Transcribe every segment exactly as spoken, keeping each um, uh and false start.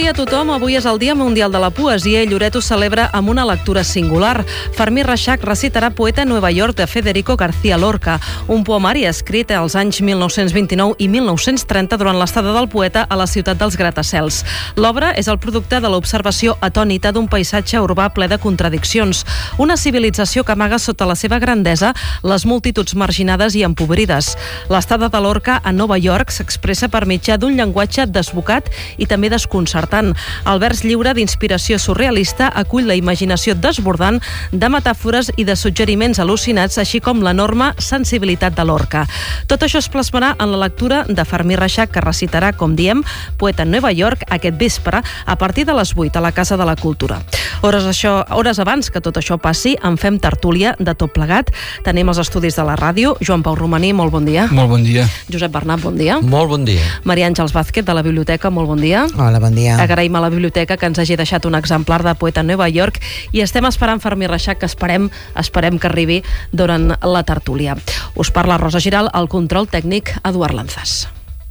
dia a tothom. Avui és el Dia Mundial de la Poesia i Lloret ho celebra amb una lectura singular. Fermí Reixac recitarà Poeta a Nueva York de Federico García Lorca, un poemari escrit als anys mil nou-cents vint-i-nou i mil nou-cents trenta durant l'estada del poeta a la ciutat dels gratacels. L'obra és el producte de l'observació atònita d'un paisatge urbà ple de contradiccions, una civilització que amaga sota la seva grandesa les multituds marginades i empobrides. L'estada de Lorca a Nova York s'expressa per mitjà d'un llenguatge desbocat i també desconcertant. El vers lliure d'inspiració surrealista acull la imaginació desbordant de metàfores i de suggeriments al·lucinats, així com l'enorme sensibilitat de Lorca. Tot això es plasmarà en la lectura de Fermí Reixac, que recitarà, com diem, Poeta a Nova York aquest vespre a partir de les vuit a la Casa de la Cultura. Hores, això, hores abans que tot això passi, en fem tertúlia de tot plegat. Tenim els estudis de la ràdio. Joan Pau Romaní, molt bon dia. Molt bon dia. Josep Bernat, bon dia. Molt bon dia. Maria Àngels Vázquez, de la Biblioteca, molt bon dia. Hola, bon dia. Agraïm a la Biblioteca que ens hagi deixat un exemplar de Poeta a Nova York i estem esperant Fermí Reixac, que esperem, esperem que arribi durant la tertúlia. Us parla Rosa Giral, el control tècnic Eduard Lanzas.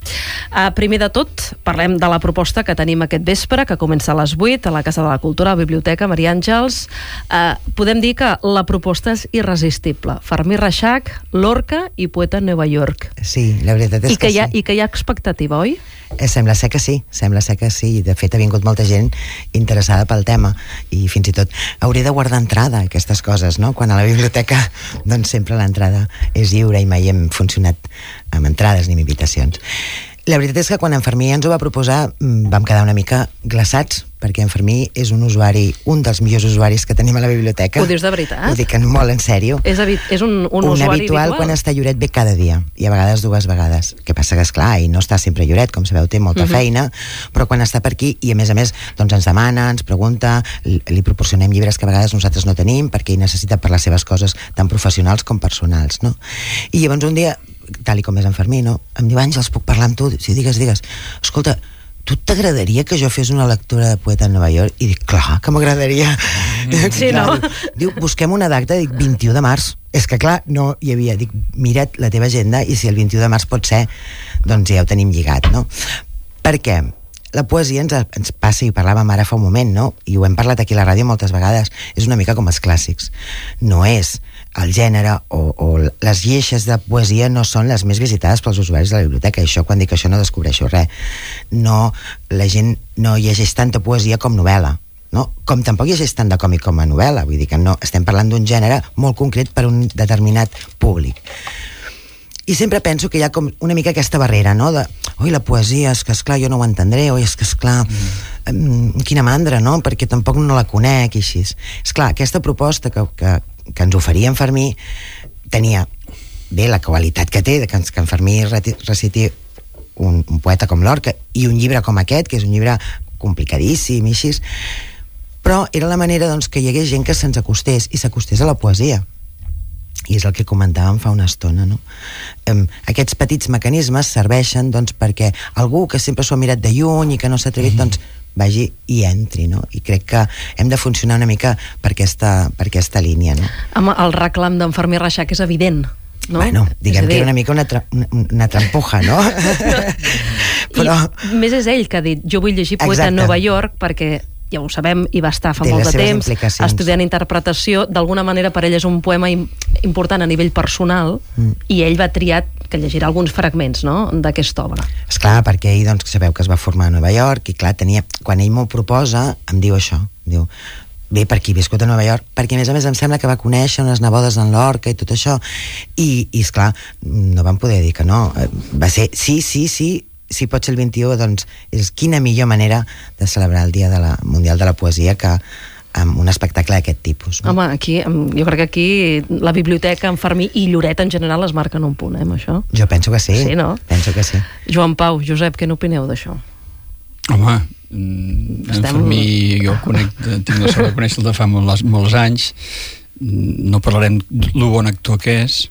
Uh, primer de tot, parlem de la proposta que tenim aquest vespre, que comença a les vuit a la Casa de la Cultura, a la Biblioteca. Maria Àngels, uh, podem dir que la proposta és irresistible. Fermí Reixac, Lorca i Poeta a Nova York. Sí, la veritat és I que, que hi ha, sí. I que hi ha expectativa, oi? Eh, sembla ser que sí, sembla ser que sí. De fet, ha vingut molta gent interessada pel tema i fins i tot hauria de guardar entrada, aquestes coses, no? Quan a la biblioteca, doncs sempre l'entrada és lliure i mai hem funcionat amb entrades ni amb invitacions. La veritat és que quan en Fermí ens ho va proposar vam quedar una mica glaçats, perquè en Fermí és un usuari, un dels millors usuaris que tenim a la biblioteca. Ho dius de veritat? Ho dic molt en sèrio. És, és un, un, un usuari habitual. Quan està a Lloret ve cada dia, i a vegades dues vegades. Que passa que, esclar, i no està sempre a Lloret, com sabeu, té molta uh-huh. feina, però quan està per aquí, i a més a més, doncs ens demana, ens pregunta, li proporcionem llibres que a vegades nosaltres no tenim, perquè ell necessita per les seves coses tant professionals com personals, no? I llavors un dia, tal i com és en Fermí, no? Em diu, Àngels, puc parlar amb tu? Si digues, digues. Escolta, tu t'agradaria que jo fes una lectura de Poeta a Nova York? I dic, clar, que m'agradaria. Sí, no? Diu, busquem una data, dic, vint-i-u de març. És que clar, no hi havia. Dic, mira't la teva agenda i si el vint-i-u de març pot ser, doncs ja ho tenim lligat, no? Per què? La poesia ens, ens passa, i parlàvem ara fa un moment, no? I ho hem parlat aquí a la ràdio moltes vegades, és una mica com els clàssics. No és el gènere o, o les lleixes de poesia no són les més visitades pels usuaris de la biblioteca. I això, quan dic això, no descobreixo res. No, la gent no llegeix tanta poesia com novel·la, no? Com tampoc llegeix tant de còmic com a novel·la. Vull dir que no, estem parlant d'un gènere molt concret per un determinat públic. I sempre penso que hi ha com una mica aquesta barrera, no? De, oi, la poesia, és que esclar, jo no ho entendré, oi, és que esclar, mm. quina mandra, no? Perquè tampoc no la conec i així. Esclar, aquesta proposta que, que, que ens oferia en Fermí tenia, bé, la qualitat que té, que, que en Fermí reciti un, un poeta com Lorca i un llibre com aquest, que és un llibre complicadíssim i així, però era la manera, doncs, que hi hagués gent que se'ns acostés i s'acostés a la poesia. I és el que comentàvem fa una estona, no? Um, aquests petits mecanismes serveixen, doncs, perquè algú que sempre s'ho ha mirat de lluny i que no s'ha atrevit, mm-hmm. doncs, vagi i entri, no? I crec que hem de funcionar una mica per aquesta, per aquesta línia, no? Amb el reclam d'en Fermí Reixac és evident, no? Bueno, diguem que era una mica una, tra una, una trampuja, no? Però... I més és ell que ha dit, jo vull llegir Poeta a Nova York perquè... ja ho sabem, i va estar fa té molt de temps estudiant interpretació, d'alguna manera per ell és un poema important a nivell personal, mm. i ell va triar que llegirà alguns fragments, no?, d'aquesta obra. Esclar, perquè ell, doncs, sabeu que es va formar a Nova York, i clar, tenia, quan ell m'ho proposa, em diu això, diu, bé, per qui he viscut a Nova York, perquè a més a més em sembla que va conèixer unes nebodes en Lorca i tot això, i, i esclar, no vam poder dir que no, va ser sí, sí, sí, si pot ser el vint-i-u, doncs és quina millor manera de celebrar el Dia de la Mundial de la Poesia que amb un espectacle d'aquest tipus, no? Home, aquí, jo crec que aquí la biblioteca, en Fermí i Lloret en general es marquen un punt, eh, amb això. Jo penso que sí, sí, no? Penso que sí. Joan Pau, Josep, què n'opineu d'això? Home, en Estem... Fermí jo conec, tinc la sort de conèixer-lo de fa molts, molts anys, no parlarem lo bon actor que és,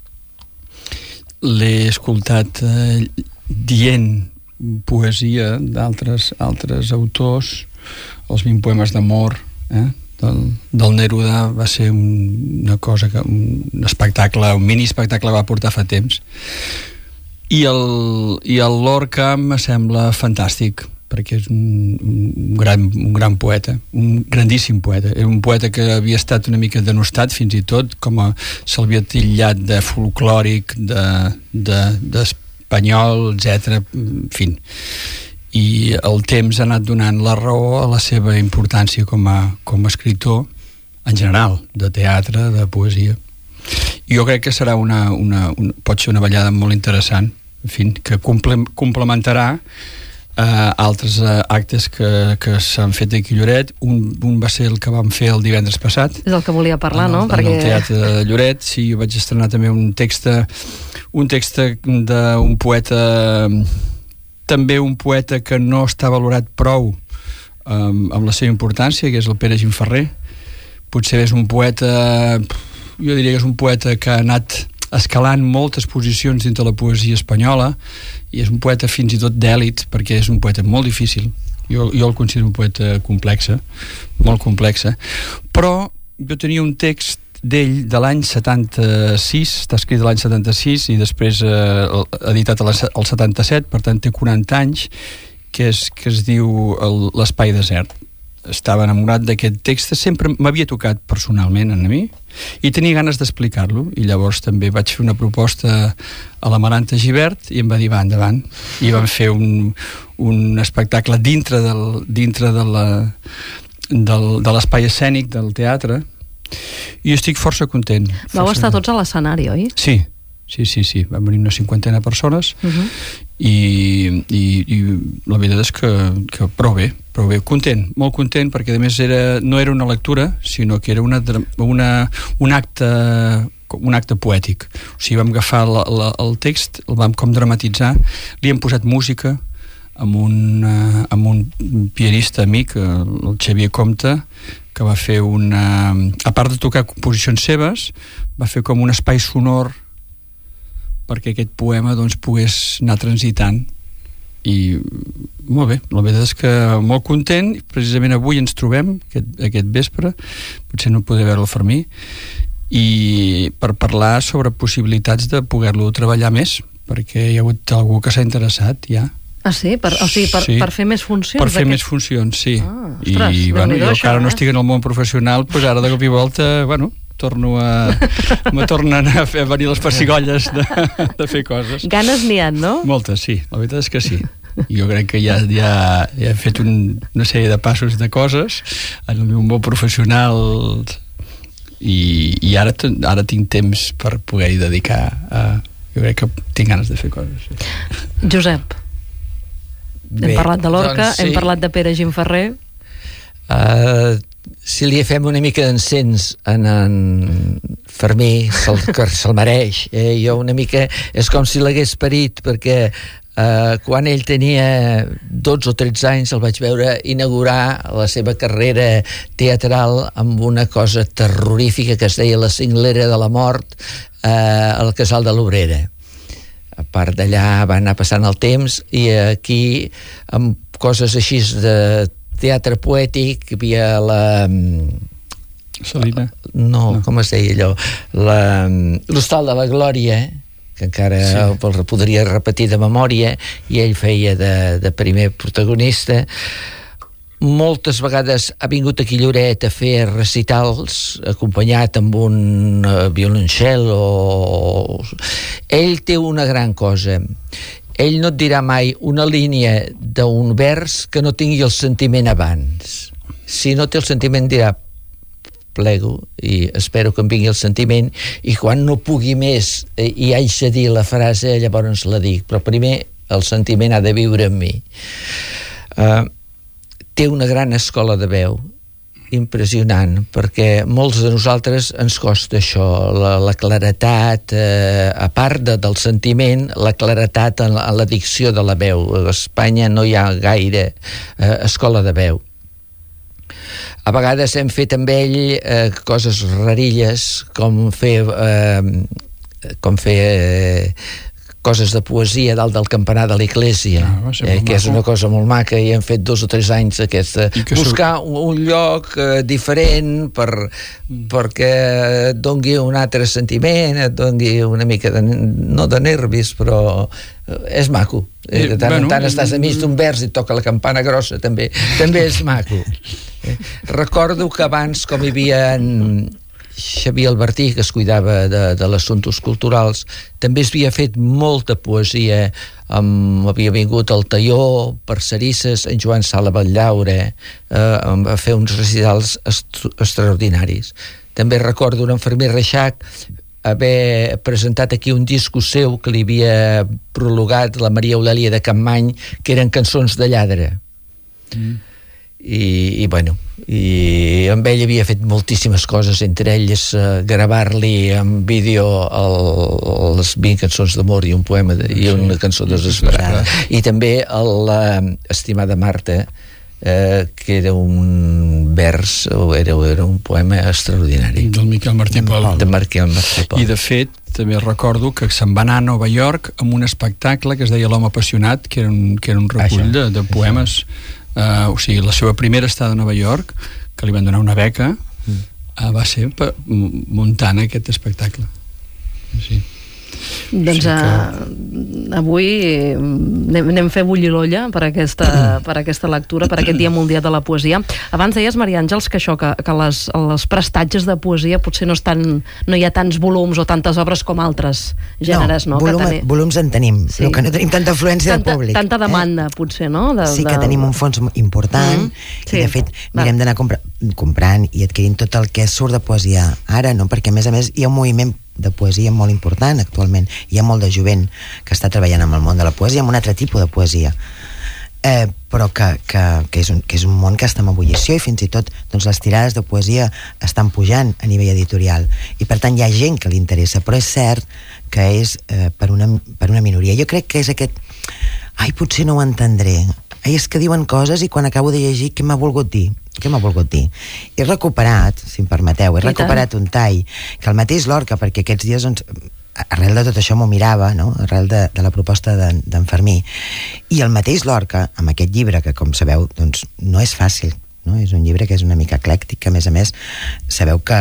l'he escoltat eh, dient poesia d'altres altres autors, els vint poemes d'amor, eh? del, del Neruda, va ser un, una cosa que, un espectacle, un mini espectacle va portar fa temps, i el, i el Lorca me sembla fantàstic. perquè és un, un, gran, un gran poeta, un grandíssim poeta. Era un poeta que havia estat una mica denostat, fins i tot, com a se'l havia titllat de folclòric, de, de, d'espanyol, etcètera. En fi. I el temps ha anat donant la raó a la seva importància com a, com a escriptor, en general, de teatre, de poesia. Jo crec que serà una, una, una pot ser una ballada molt interessant, en fi, que comple, complementarà Uh, altres uh, actes que, que s'han fet aquí a Lloret. Un, un va ser el que vam fer el divendres passat. És el que volia parlar, en el, no? En Perquè... el Teatre de Lloret, sí, jo vaig estrenar també un text un text d'un poeta, també un poeta que no està valorat prou um, amb la seva importància, que és el Pere Gimferrer. Potser és un poeta, jo diria que és un poeta que ha anat escalant moltes posicions dintre la poesia espanyola, i és un poeta fins i tot d'èlit, perquè és un poeta molt difícil. Jo, jo el considero un poeta complexa, molt complexa, però jo tenia un text d'ell de l'any setanta-sis, està escrit de l'any setanta-sis i després eh, editat al setanta-set, per tant té quaranta anys, que, és, que es diu el, l'Espai desert. Estava enamorat d'aquest text, sempre m'havia tocat personalment a mi i tenia ganes d'explicar-lo, i llavors també vaig fer una proposta a l'Amaranta Gibert i em va dir va, endavant, i vam fer un, un espectacle dintre, del, dintre de, la, del, de l'espai escènic del teatre, i estic força content. Vau força estar content. tots a l'escenari, oi? Sí, sí, sí, sí. Van venir una cinquantena de persones uh-huh. i, i, i la veritat és que, que prou bé, prou bé, content, molt content, perquè a més era, no era una lectura, sinó que era una, una, un acte un acte poètic. O sigui, vam agafar la, la, el text, el vam com dramatitzar, li hem posat música amb un, uh, amb un pianista amic, el Xavier Comte, que va fer una... A part de tocar composicions seves, va fer com un espai sonor perquè aquest poema doncs, pogués anar transitant. I molt bé, la veritat és que molt content. Precisament avui ens trobem, aquest, aquest vespre, potser no podré veure el Fermí, i per parlar sobre possibilitats de poder-lo treballar més, perquè hi ha hagut algú que s'ha interessat ja. Ah, sí? Per, o sigui, per, sí. per fer més funcions? Per fer aquest... més funcions, sí. Ah, ostres, I bueno, jo encara això, no eh? estic en el món professional, doncs ara de cop i volta, bueno, torno a... me tornen a fer venir les pessigolles de, de fer coses. Ganes n'hi ha, no? Moltes, sí. La veritat és que sí. Jo crec que ja, ja, ja he fet un, una sèrie de passos de coses en el meu món professional i, i ara, ara tinc temps per poder-hi dedicar a... Jo crec que tinc ganes de fer coses. Sí. Josep. Bé, hem parlat de Lorca, doncs sí. Hem parlat de Pere Gimferrer. Uh, si li fem una mica d'encens en en Fermí, se'l, se'l mereix. Eh? Jo una mica és com si l'hagués parit, perquè uh, quan ell tenia dotze o tretze anys el vaig veure inaugurar la seva carrera teatral amb una cosa terrorífica que es deia La cinglera de la mort uh, al Casal de l'Obrera. A part d'allà va anar passant el temps i aquí amb coses així de teatre poètic hi havia la... Salina? No, no. Com es deia allò? La... l'Hostal de la Glòria, que encara sí. el podria repetir de memòria, i ell feia de, de primer protagonista. Moltes vegades ha vingut aquí a Lloret a fer recitals acompanyat amb un uh, violoncel o... Ell té una gran cosa. Ell no et dirà mai una línia d'un vers que no tingui el sentiment abans. Si no té el sentiment dirà plego i espero que em vingui el sentiment, i quan no pugui més eh, i haig de dir la frase, llavors la dic, però primer el sentiment ha de viure en mi. Uh, té una gran escola de veu impressionant, perquè molts de nosaltres ens costa això, la, la claretat, eh, a part de, del sentiment, la claretat en la, en la dicció de la veu. A Espanya no hi ha gaire eh, escola de veu. A vegades hem fet amb ell eh, coses rarilles, com fer eh, com fer eh, coses de poesia dalt del campanar de l'església, ah, eh, que és una cosa molt maca, i hem fet dos o tres anys aquesta, buscar un, un lloc eh, diferent per, mm. perquè et dongui un altre sentiment, et dongui una mica de, no de nervis, però és maco. Eh, de tant en bueno, tant estàs a mig d'un vers i toca la campana grossa, també també és maco. Eh, recordo que abans, com hi havia en Xavier Albertí, que es cuidava de, de les assumptes culturals, també es havia fet molta poesia, um, havia vingut al Talló, per Cerisses, en Joan Sala Batllaure, eh, a fer uns recitals est extraordinaris. També recordo un Fermí Reixac haver presentat aquí un disco seu que li havia prologat la Maria Eulàlia de Campmany, que eren cançons de lladre. Mm. I, i bueno, i amb ell havia fet moltíssimes coses, entre elles uh, gravar-li en vídeo el, les vint cançons d'amor i un poema de, i una cançó desesperada, i també l'Estimada Marta, eh, que era un vers o era, era un poema extraordinari del Miquel Martí Pol. de Miquel Martí Pol. I de fet també recordo que se'n va anar a Nova York amb un espectacle que es deia L'home apassionat, que era un, que era un recull això, de, de poemes. Uh, o sigui, la seva primera estada a Nova York, que li van donar una beca, mm. uh, va ser per, muntant aquest espectacle. Sí. Doncs o sigui que... uh, avui anem, anem a fer bullir l'olla per aquesta, per aquesta lectura, per aquest Dia Mundial de la Poesia. Abans deies, Maria Àngels, que això, que, que les, les prestatges de poesia potser no estan, no hi ha tants volums o tantes obres com altres gèneres, no? no volum, que teni... volums en tenim, sí. Però que no tenim tanta afluència tanta, del públic. Tanta demanda, eh? Potser, no? De, sí de... que tenim un fons important, mm, sí. I de fet mirem d'anar compra, comprant i adquirint tot el que surt de poesia ara, no? Perquè a més a més hi ha un moviment de poesia molt important actualment. Hi ha molt de jovent que està treballant amb el món de la poesia, amb un altre tipus de poesia, eh, però que, que, que, és un, que és un món que està en ebullició, i fins i tot doncs, les tirades de poesia estan pujant a nivell editorial, i per tant hi ha gent que li interessa, però és cert que és eh, per, una, per una minoria. Jo crec que és aquest ai, potser no ho entendré, ai, és que diuen coses i quan acabo de llegir què m'ha volgut dir? Què m'ha volgut dir? He recuperat, si em permeteu, he recuperat un tall que el mateix Lorca, perquè aquests dies doncs, arrel de tot això m'ho mirava, no? Arrel de, de la proposta d'en de, Fermí, i el mateix Lorca, amb aquest llibre que, com sabeu, doncs no és fàcil, no? És un llibre que és una mica eclèctic, que a més a més sabeu que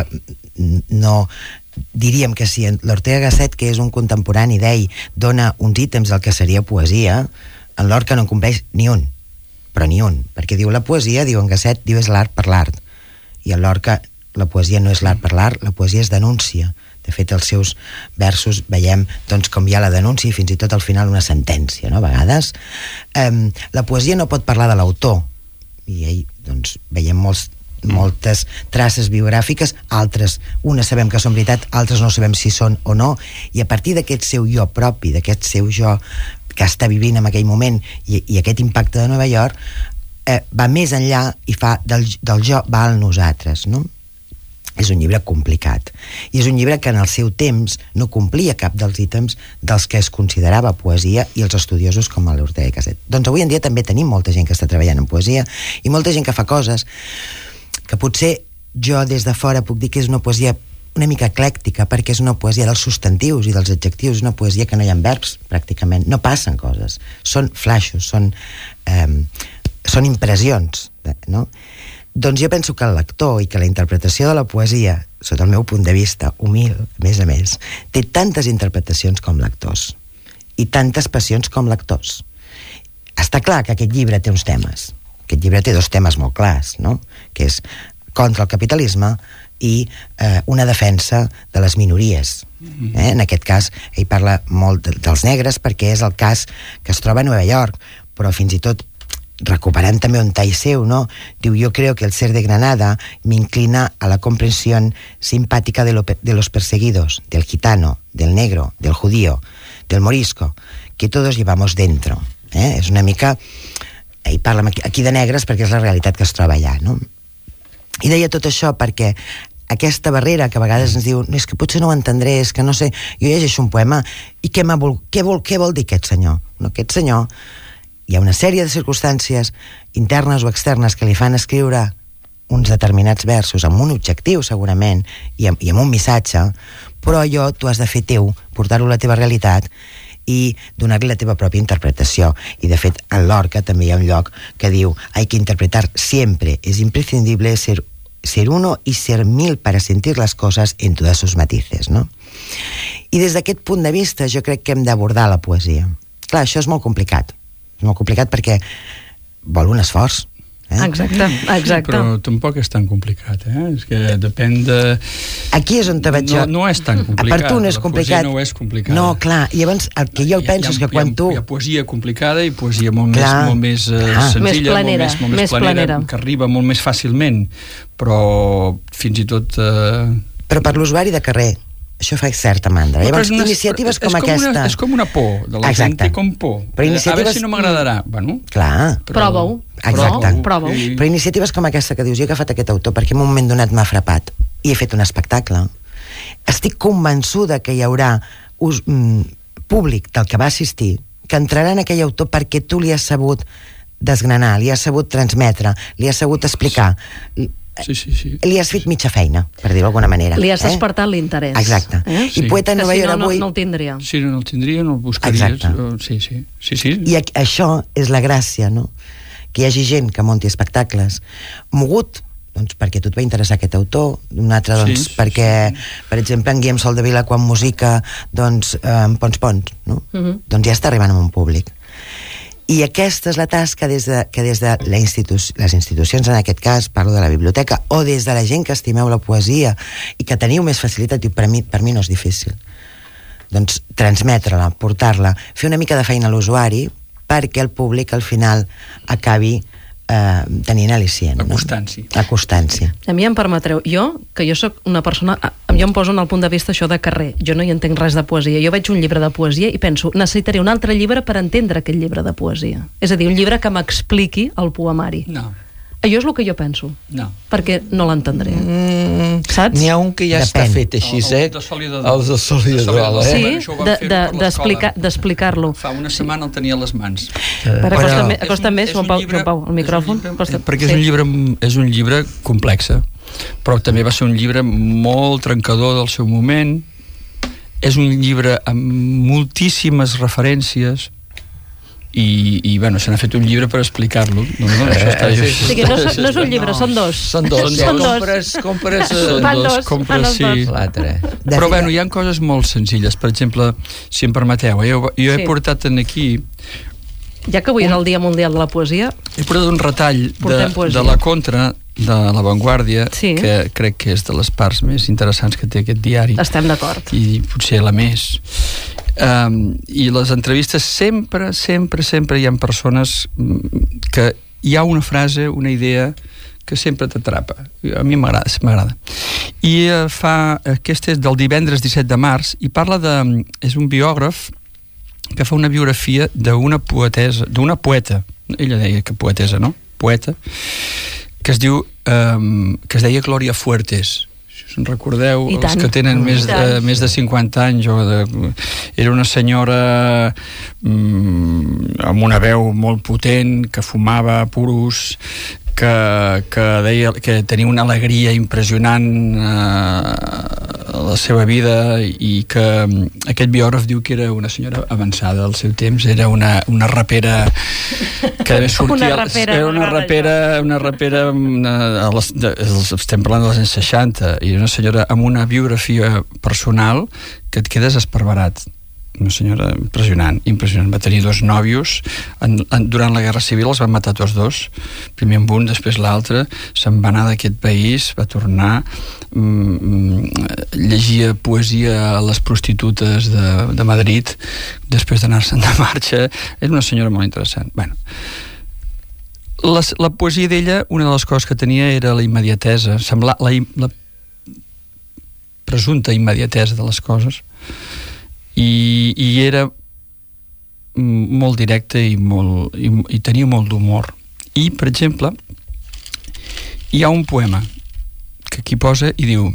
no... diríem que si l'Ortega Gasset, que és un contemporani d'ell, dona uns ítems del que seria poesia, en Lorca no en compleix ni un, però ni un, perquè diu la poesia, diu en Gasset, diu és l'art per l'art, i en Lorca la poesia no és l'art per l'art, la poesia és denúncia. De fet, els seus versos veiem doncs, com hi ha la denúncia i fins i tot al final una sentència, no? A vegades um, la poesia no pot parlar de l'autor, i ell, doncs, veiem molts moltes traces biogràfiques, altres, unes sabem que són veritat, altres no sabem si són o no, i a partir d'aquest seu jo propi, d'aquest seu jo que està vivint en aquell moment, i, i aquest impacte de Nova York, eh, va més enllà i fa del, del jo va al nosaltres, no? És un llibre complicat, i és un llibre que en el seu temps no complia cap dels ítems dels que es considerava poesia, i els estudiosos com l'Ortega Gasset. Doncs avui en dia també tenim molta gent que està treballant en poesia, i molta gent que fa coses que potser jo des de fora puc dir que és una poesia una mica eclèctica, perquè és una poesia dels substantius i dels adjectius, és una poesia que no hi ha verbs pràcticament, no passen coses, són flaixos, són, eh, són impressions, no? Doncs jo penso que el lector i que la interpretació de la poesia, sota el meu punt de vista humil, a més a més, té tantes interpretacions com lectors i tantes passions com lectors. Està clar que aquest llibre té uns temes. Aquest llibre té dos temes molt clars, no? Que és contra el capitalisme i eh, una defensa de les minories. Eh? En aquest cas, ell parla molt de, dels negres perquè és el cas que es troba a Nova York, però fins i tot recuperant també un tall seu, ¿no? Diu, yo creo que el ser de Granada me inclina a la comprensión simpática de, lo, de los perseguidos, del gitano, del negro, del judío, del morisco, que todos llevamos dentro. Eh? És una mica... Ell parla aquí de negres perquè és la realitat que es troba allà, no? I deia tot això perquè aquesta barrera que a vegades ens diu no, és que potser no ho entendré, és que no sé, jo llegeixo un poema i què, vol, què, vol, què vol dir aquest senyor? No, aquest senyor, hi ha una sèrie de circumstàncies internes o externes que li fan escriure uns determinats versos amb un objectiu segurament i amb, i amb un missatge, però allò tu has de fer teu, portar-ho a la teva realitat i donar-li la teva pròpia interpretació. I de fet a Lorca també hi ha un lloc que diu hay que interpretar siempre, es imprescindible ser, ser uno y ser mil para sentir las cosas en todos sus matices, no? I des d'aquest punt de vista jo crec que hem d'abordar la poesia. Clar, això és molt complicat, és molt complicat perquè vol un esforç. Eh? Exacte, exacte. Però tampoc és tan complicat, eh? És que depèn de... Aquí és on te vaig jo... No, no és tan complicat. Per tu no és complicat. La poesia no és complicada. No, clar, i llavors el que jo hi ha, penso és que quan tu... Hi ha poesia complicada i poesia molt clar. més, molt més uh, ah. senzilla, més planera, molt més, molt més, més planera, planera, que arriba molt més fàcilment, però fins i tot... Uh... Però per l'usuari de carrer, això fa certa mandra. No, llavors, una, iniciatives com, com aquesta... Una, és com una por, de la Exacte. gent té com por. Però iniciatives... A veure si no m'agradarà. Bueno, clar. però... Prova-ho. Exacte. No? Prova-ho. I... Però iniciatives com aquesta que dius, jo he agafat aquest autor perquè en un moment donat m'ha frapat i he fet un espectacle. Estic convençuda que hi haurà us, mm, públic del que va assistir que entrarà en aquell autor perquè tu li has sabut desgranar, li has sabut transmetre, li has sabut explicar... Sí, sí, sí. Li has fet mitja feina, per dir-ho d'alguna manera. Li has eh? despertat l'interès. Exacte. Eh? I Poeta en que Nova si York no, no, avui... no el tindria. Si no el tindria, no el buscaries. Exacte. Sí, sí. sí, sí. I a- això és la gràcia, no? Que hi hagi gent que munti espectacles mogut, doncs perquè a tu et va interessar aquest autor, un altre doncs Sí, sí, perquè, per exemple, en Guillem Soldevila quan musica doncs eh, en Pons Pons, no? Mhm. Doncs ja està arribant a un públic. I aquesta és la tasca des de, que des de la institu les institucions, en aquest cas parlo de la biblioteca, o des de la gent que estimeu la poesia i que teniu més facilitat, i per mi, per mi no és difícil, doncs transmetre-la, portar-la, fer una mica de feina a l'usuari perquè el públic al final acabi eh, tenint al·licient. Acostant-s'hi. No? Acostant-s'hi. A mi em permetreu, jo, que jo sóc una persona, jo em poso en el punt de vista això de carrer, jo no hi entenc res de poesia, jo veig un llibre de poesia i penso, necessitaré un altre llibre per entendre aquest llibre de poesia. És a dir, un llibre que m'expliqui el poemari. No, Allò és el que jo penso, no. perquè no l'entendré. Mm, Saps? N'hi ha un que ja Depèn. està fet així, El- el eh? de Soli de Dol. El de Soli de El de Soli de Dol, Dol. eh? Sí, Bueno, això ho vam de- fer-ho de- per d'explicar- l'escola. d'explicar-lo. Fa una setmana el tenia a les mans. Però Però- acosta, És acosta més, Joan Pau, Joan Pau, el micròfon. És un llibre, Costa- perquè és sí. un llibre, és un llibre complex, però també va ser un llibre molt trencador del seu moment. És un llibre amb moltíssimes referències i, i bueno, se n'ha fet un llibre per explicar-lo. No, no, això està, Eh, sí, O sí. sigui, no, són- no és un llibre, són dos. Són dos, Són ja dos. compres, compres Són eh, Fan dos, dos, fan compres, els sí. dos. l'altre. De Però fet, bueno, hi ha coses molt senzilles. Per exemple, si em permeteu, eh, jo, jo he Sí. portat en aquí Ja que avui és el Dia Mundial de la Poesia, he portat un retall de, Portem poesia. de la Contra de La Vanguardia, Sí. que crec que és de les parts més interessants que té aquest diari. estem d'acord. I potser la més. Um, I les entrevistes sempre, sempre, sempre hi ha persones mm, que hi ha una frase, una idea que sempre t'atrapa. A mi m'agrada, m'agrada. I uh, fa, aquest és del divendres disset de març i parla de... és un biògraf que fa una biografia d'una poetesa, d'una poeta, ella deia que poetesa, no? Poeta, que es diu, um, que es deia Glòria Fuertes. Si us en recordeu, I els tant. que tenen més I de, tant. més de cinquanta anys, o de, era una senyora mm, amb una veu molt potent, que fumava puros, que, que deia que tenia una alegria impressionant eh, a la seva vida i que mm, aquest biògraf diu que era una senyora avançada al seu temps, era una, una rapera que a més sortia, Una rapera, era una m'agrada rapera, una rapera una, a les, de, estem parlant dels anys seixanta, i una senyora amb una biografia personal que et quedes esparverat. Una senyora impressionant, impressionant. Va tenir dos nòvios, en, en, durant la Guerra Civil els van matar tots dos, primer amb un, després l'altre, se'n va anar d'aquest país, va tornar, mm, llegia poesia a les prostitutes de, de Madrid, després d'anar-se'n de marxa. Era una senyora molt interessant. Bueno, la, la poesia d'ella, una de les coses que tenia era la immediatesa, sembla, la, la presumpta immediatesa de les coses, i, i era molt directe i, molt, i, i tenia molt d'humor. I, per exemple, hi ha un poema que aquí posa i diu: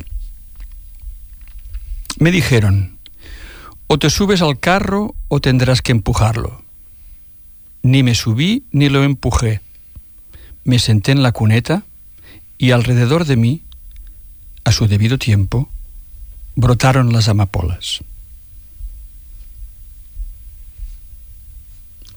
me dijeron, o te subes al carro o tendrás que empujarlo. Ni me subí ni lo empujé. Me senté en la cuneta y alrededor de mí, a su debido tiempo, brotaron las amapolas.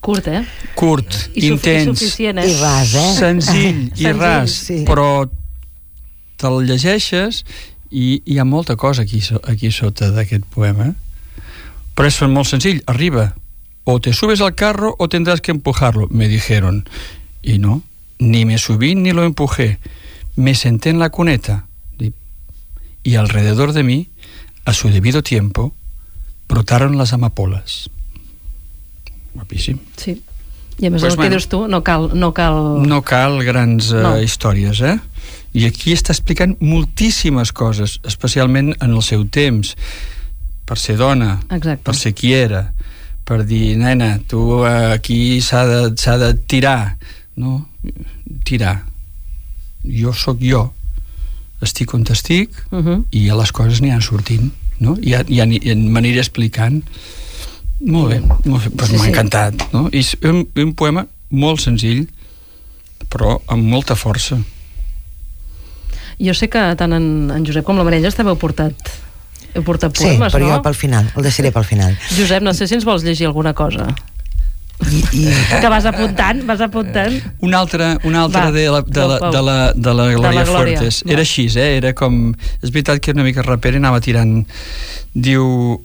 Curt, eh? Curt, I intens, suficient, eh? I ras, eh? senzill i Senzill, ras, sí. però te'l llegeixes i hi ha molta cosa aquí, aquí sota d'aquest poema, però és molt senzill. Arriba, o te subes al carro o tendrás que empujarlo, me dijeron, y no, ni me subí ni lo empujé, me senté en la cuneta y alrededor de mí, a su debido tiempo, brotaron las amapolas. Guapíssim. Sí. I a més, Pues el que bueno. dius tu, no cal... No cal, No cal grans uh, No. històries, eh? I aquí està explicant moltíssimes coses, especialment en el seu temps, per ser dona, Exacte. per ser qui era, per dir, nena, tu uh, aquí s'ha de, s'ha de tirar, no? Tirar. Jo sóc jo, estic on estic, Uh -huh. i les coses n'hi han sortint, no? I, ja, ja, ja m'aniré explicant. Molt bé, molt bé. Pues Sí, m'ha sí. encantat, no? I és un, un poema molt senzill, però amb molta força. Jo sé que tant en, en Josep com la Marella també heu portat, heu portat Sí, poemes, però no? jo pel final, el deixaré pel final. Josep, no sé si ens vols llegir alguna cosa. I, i, Que vas apuntant, vas apuntant. Un altre, un altre Va, de, la, de, la, Pau, Pau. de, la, de la Glòria la Glòria. Fuertes. Va. Era així, eh? Era com... És veritat que era una mica rapera i anava tirant... Diu...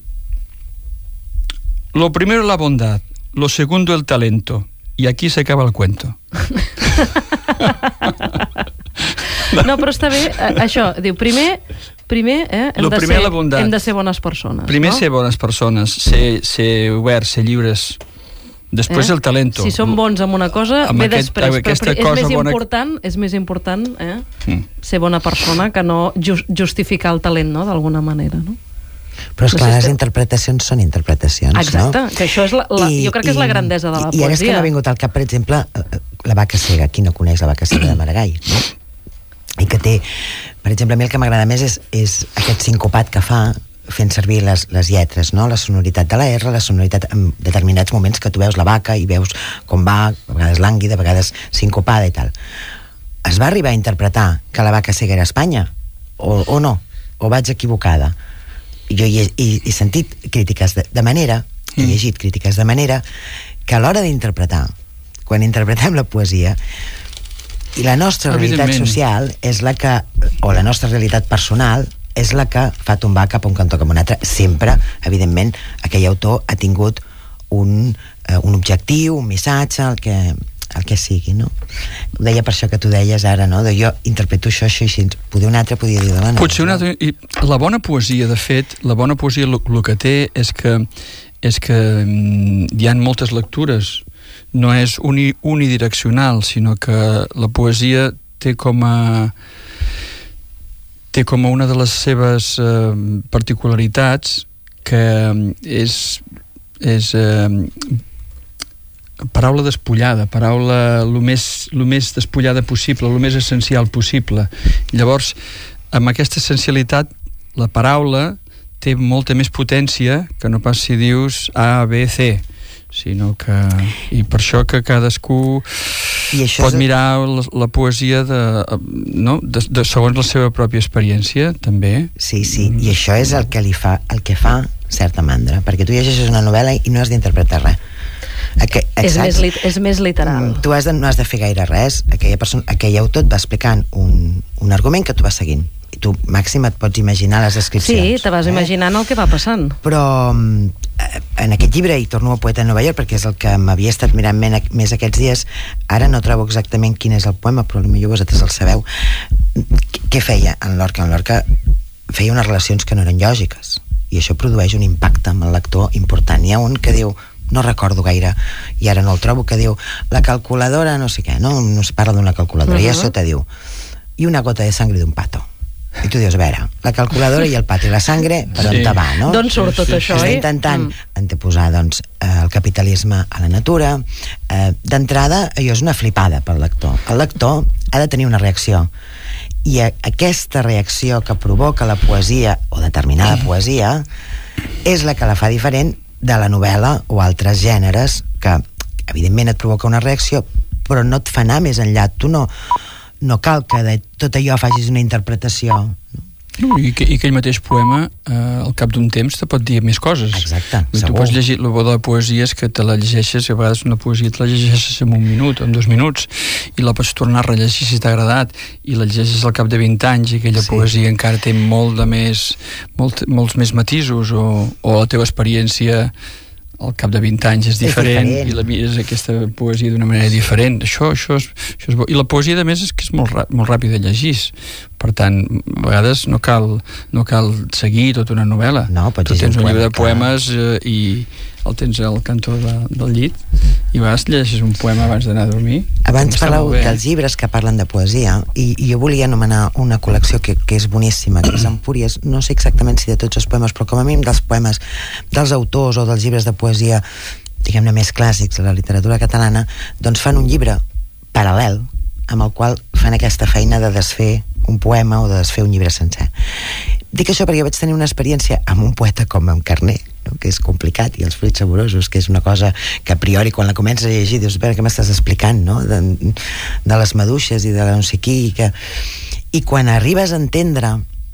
Lo primero la bondad, lo segundo el talento, y aquí se acaba el cuento. No, però està bé, eh, això, diu, primer, primer, eh, hem, Lo de primer, ser, la bondat. hem de ser bones persones, Primer no? ser bones persones, ser, ser oberts, ser lliures. Després Eh? el talento. Si som bons en una cosa, Amb ve aquest- després, amb però aquesta és cosa més bona- important, és més important eh? Mm. ser bona persona que no just, justificar el talent, no?, d'alguna manera, no? però és No clar, sé si les estem- interpretacions són interpretacions, Exacte, no? que això és la, la, jo crec que és la grandesa de la i, I ara és que poesia. m'ha vingut al cap, per exemple, la vaca cega. Qui no coneix la vaca cega de Maragall, no? I que té, per exemple, a mi el que m'agrada més és, és aquest sincopat que fa fent servir les, les lletres, no? La sonoritat de la R, la sonoritat en determinats moments que tu veus la vaca i veus com va, a vegades lànguida, a vegades sincopada i tal. Es va arribar a interpretar que la vaca cega era Espanya? O, o no? O vaig equivocada? Jo he, he, he sentit crítiques de, de manera, he Mm. llegit crítiques de manera que a l'hora d'interpretar, quan interpretem la poesia, i la nostra realitat Evidentment. social és la que, o la nostra realitat personal és la que fa tombar cap a un cantó cap a un altre. Sempre, evidentment, aquell autor ha tingut un, eh, un objectiu, un missatge, el que, el que sigui, no? Ho deia per això que tu deies ara, no? De jo interpreto això, això i així. Poder un altre podia dir de la Potser una altra... I la bona poesia, de fet, la bona poesia el, el que té és que, és que mm, hi ha moltes lectures. No és uni, unidireccional, sinó que la poesia té com a... té com a una de les seves eh, particularitats que és, és eh, paraula despullada, paraula el més, lo més despullada possible, el més essencial possible. Llavors, amb aquesta essencialitat, la paraula té molta més potència que no pas si dius A, B, C, sinó que... I per això que cadascú I això pot és... mirar la, la poesia de, no? de, de, segons la seva pròpia experiència, també. Sí, sí, i això és el que li fa, el que fa certa mandra, perquè tu llegeixes una novel·la i no has d'interpretar res. Aqu És més, lit és més literal. Tu has de, no has de fer gaire res. Aquella persona, aquell autor et va explicant un, un argument que tu vas seguint. I tu, màxim, et pots imaginar les descripcions. Sí, te vas imaginant el que va passant. Però eh, en aquest llibre, i torno a Poeta de Nova York, perquè és el que m'havia estat mirant més aquests dies, ara no trobo exactament quin és el poema, però potser vosaltres el sabeu. Què feia en Lorca? En Lorca feia unes relacions que no eren lògiques, i això produeix un impacte amb el lector important. Hi ha un que diu, no recordo gaire, i ara no el trobo, que diu, la calculadora, no sé què, no, no es parla d'una calculadora, uh -huh. i a sota diu, i una gota de sangre d'un pato. I tu dius, a veure, la calculadora i el pato i la sangre, per on Sí. te va, no? D'on surt tot sí, això, Està eh? intentant Mm. anteposar, doncs, eh, el capitalisme a la natura. Eh, D'entrada, allò és una flipada pel lector. El lector ha de tenir una reacció, i a, aquesta reacció que provoca la poesia, o determinada poesia, és la que la fa diferent de la novel·la o altres gèneres que, evidentment, et provoca una reacció, però no et fa anar més enllà. Tu no, no cal que de tot allò facis una interpretació. No, i, que, I aquell mateix poema, eh, al cap d'un temps, te pot dir més coses. Exacte, tu segur. pots llegir, el bo de la poesia és que te la llegeixes, i a vegades una poesia te la llegeixes en un minut, en dos minuts, i la pots tornar a rellegir si t'ha agradat, i la llegeixes al cap de vint anys, i aquella sí. poesia encara té molt de més, molt, molts més matisos, o, o la teva experiència al cap de vint anys és diferent, és diferent. i la mires aquesta poesia d'una manera diferent. Això, això, és, això és bo. I la poesia, a més, és que és molt, molt ràpid de llegir. Per tant, a vegades no cal, no cal seguir tota una novel·la. No, tu tens un, un llibre de poemes eh, i el tens al cantó de, del llit, i a vegades llegeixes un poema abans d'anar a dormir. Abans parleu dels llibres que parlen de poesia, i, i jo volia anomenar una col·lecció que, que és boníssima, que és Empúries, no sé exactament si de tots els poemes, però com a mínim dels poemes dels autors o dels llibres de poesia, diguem-ne, més clàssics de la literatura catalana, doncs fan un llibre paral·lel amb el qual fan aquesta feina de desfer un poema o de desfer un llibre sencer. Dic això perquè vaig tenir una experiència amb un poeta com en Carner, no? Que és complicat, i els fruits saborosos, que és una cosa que a priori quan la comences a llegir dius, espera, què m'estàs explicant, no? De, de les maduixes i de la no sé qui, i, que... i quan arribes a entendre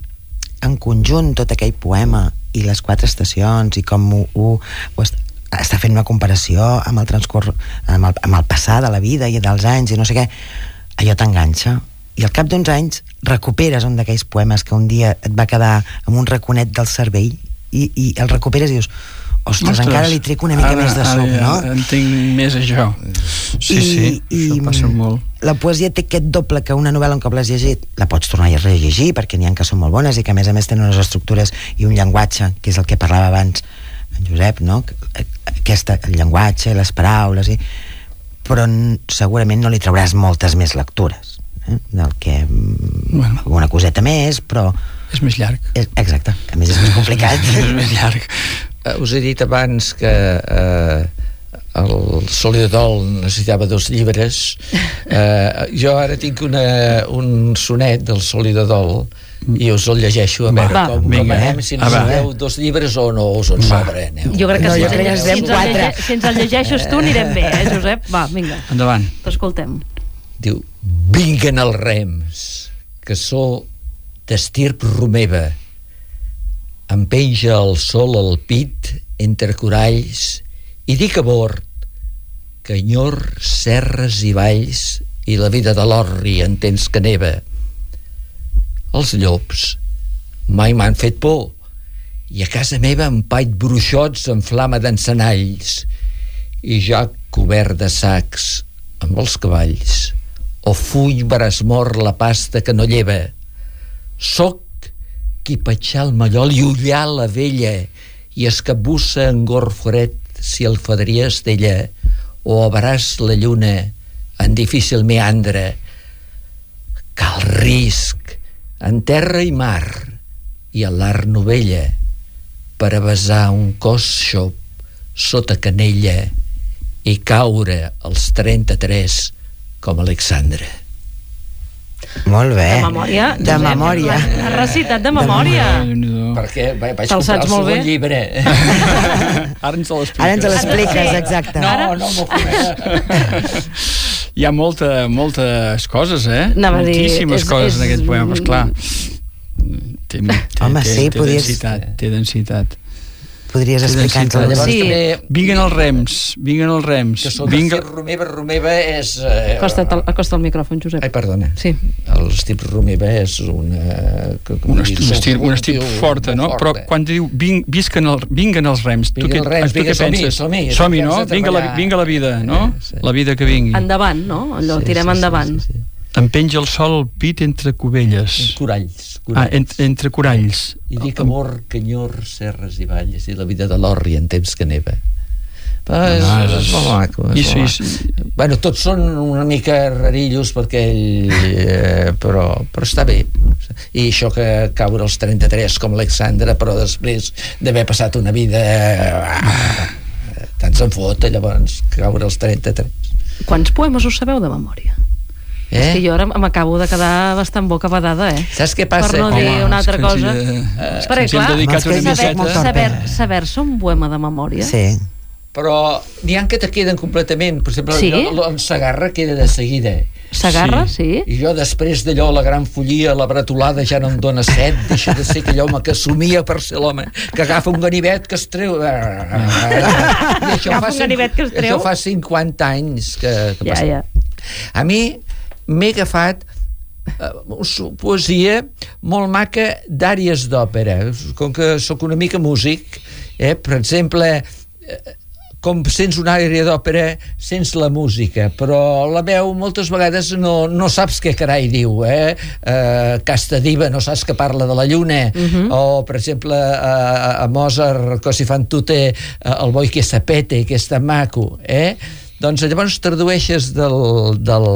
en conjunt tot aquell poema i les quatre estacions i com ho, ho, ho est... està fent una comparació amb el transcurs, amb el, amb el passar de la vida i dels anys i no sé què, allò t'enganxa. I al cap d'uns anys recuperes un d'aquells poemes que un dia et va quedar amb un raconet del cervell i, i el recuperes i dius, ostres, ostres encara li trec una mica ara, més de suc, no? Ara entenc més això. Sí, I, sí, i, això passa molt. La poesia té aquest doble que una novel·la un cop l'has llegit la pots tornar a rellegir perquè n'hi ha que són molt bones i que a més a més tenen unes estructures i un llenguatge, que és el que parlava abans en Josep, no? Aquesta, el llenguatge, les paraules i... però segurament no li trauràs moltes més lectures. Eh? Del que bueno, alguna coseta més, però és més llarg. És, exacte, a més és més complicat. És més llarg. Uh, us he dit abans que uh, el Solidol necessitava dos llibres. Uh, jo ara tinc una, un sonet del Solidol i us el llegeixo a veure va, com, com anem, si ens deu dos llibres o no us en sobra. Jo crec que no, si, jo crec que si, ens llegeix, si ens el llegeixes tu anirem bé, eh, Josep? Va, vinga. Endavant. T'escoltem. Diu, vinguen els rems, que so d'estirp romeva, em penja el sol al pit entre coralls i dic a bord que enyor serres i valls i la vida de l'orri en temps que neva. Els llops mai m'han fet por i a casa meva em paig bruixots en flama d'encenalls i ja cobert de sacs amb els cavalls o full barasmor la pasta que no lleva. Soc qui patxar el mallol i ullar la vella i escabussa en gorforet si el fadries d'ella o abraç la lluna en difícil meandre. Cal risc en terra i mar i a l'art novella per a besar un cos xop sota canella i caure als trenta-tres com Alexandre. Molt bé. De memòria. De Josep, memòria. Ha recitat de memòria. Perquè vaig Te'l comprar el segon bé? llibre. Ara ens l'expliques. Ara ens l'expliques, exacte. No, Ara? no m'ho coneix. Hi ha molta, moltes coses, eh? Anava a dir, moltíssimes és- coses és- en aquest poema, però esclar, té, té, Home, té, sí, té podies- densitat, té densitat. Podries explicar-nos. Llavors Sí. també Vinguen els rems, vinguen els rems. que sóc Vinga... Vinga... Romeva, Romeva és... Eh, Acosta't, el- acosta el micròfon, Josep. Ai, perdona. Sí. L'estirp Romeva és una... Un estil, un estil, un estil forta, no? Però quan diu ving, visquen el, vinguen els rems, tu Vinguen què, els rems, tu què vinga, som-hi, penses? som-hi, Som-hi, no? som-hi a Vinga la, treballar. vinga la vida, no? Eh, sí. La vida que vingui. Endavant, no? Allò, Sí, tirem sí, endavant. sí, sí, sí. Em penja el sol al pit entre cubelles. Coralls. Ah, coralls. en, entre coralls. I dic amor, canyor, serres i valles i la vida de l'orri en temps que neva. Va, és, Ah, és molt maco, és i sí, molt sí. maco. Bueno, tots són una mica rarillos perquè ell... Eh, però, però està bé. I això que caure als trenta-tres com Alexandre, però després d'haver passat una vida... Eh, tant se'n fot, llavors, caure als trenta-tres. Quants poemes us sabeu de memòria? Eh? És que jo ara m'acabo de quedar bastant boca badada, eh? Saps què passa? Per no dir Home, una és altra que ens cosa. hi de- Perquè, ens hi hem clar, dedicat una saber, miqueta. saber, saber-se un poema de memòria Sí. però n'hi ha que te queden completament. Per exemple, sí? en Segarra queda de seguida. Segarra, sí. sí. I jo després d'allò, la gran follia, la bretolada ja no em dóna set, deixa de ser aquell home que somia per ser l'home, que agafa un ganivet que es treu. I això agafa fa un ganivet que es treu? Això fa cinquanta anys que, que ja, passa. Ja. A mi m'he agafat uh, poesia molt maca d'àries d'òpera. Com que sóc una mica músic, eh, per exemple... Eh, com sents una àrea d'òpera, sents la música, però la veu moltes vegades no, no saps què carai diu, eh? Uh, Casta diva, no saps que parla de la lluna, uh-huh. O, per exemple, a, a Mozart, Così fan tutte, el boi que sapete, que és tan maco, eh? Doncs llavors tradueixes del... del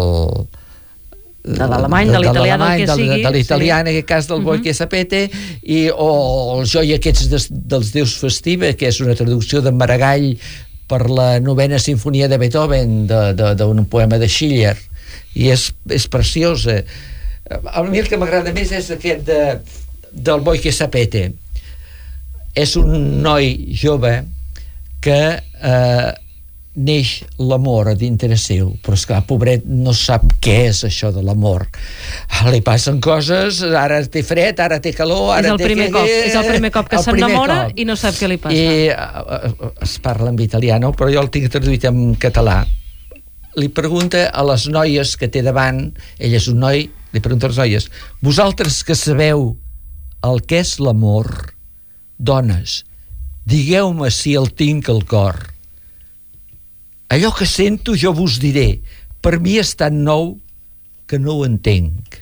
de l'alemany, de l'italià, del que sigui. De l'italià, sí. En aquest cas del uh-huh. boi que sapete, i, o el joia aquests des, dels Déus festiva, que és una traducció de Maragall per la novena sinfonia de Beethoven, d'un poema de Schiller, i és, és preciosa. A mi el que m'agrada més és aquest de, del boi que sapete. És un noi jove que eh, neix l'amor a dintre seu, però esclar, pobret, no sap què és això de l'amor. Li passen coses, ara té fred, ara té calor, ara és el té... primer cop, és el primer cop que s'enamora i no sap què li passa. I uh, es parla en italiano, però jo el tinc traduït en català. Li pregunta a les noies que té davant, ell és un noi, li pregunta a les noies: vosaltres que sabeu el que és l'amor, dones, digueu-me si el tinc al cor. Allò que sento jo vos diré, per mi és tan nou que no ho entenc.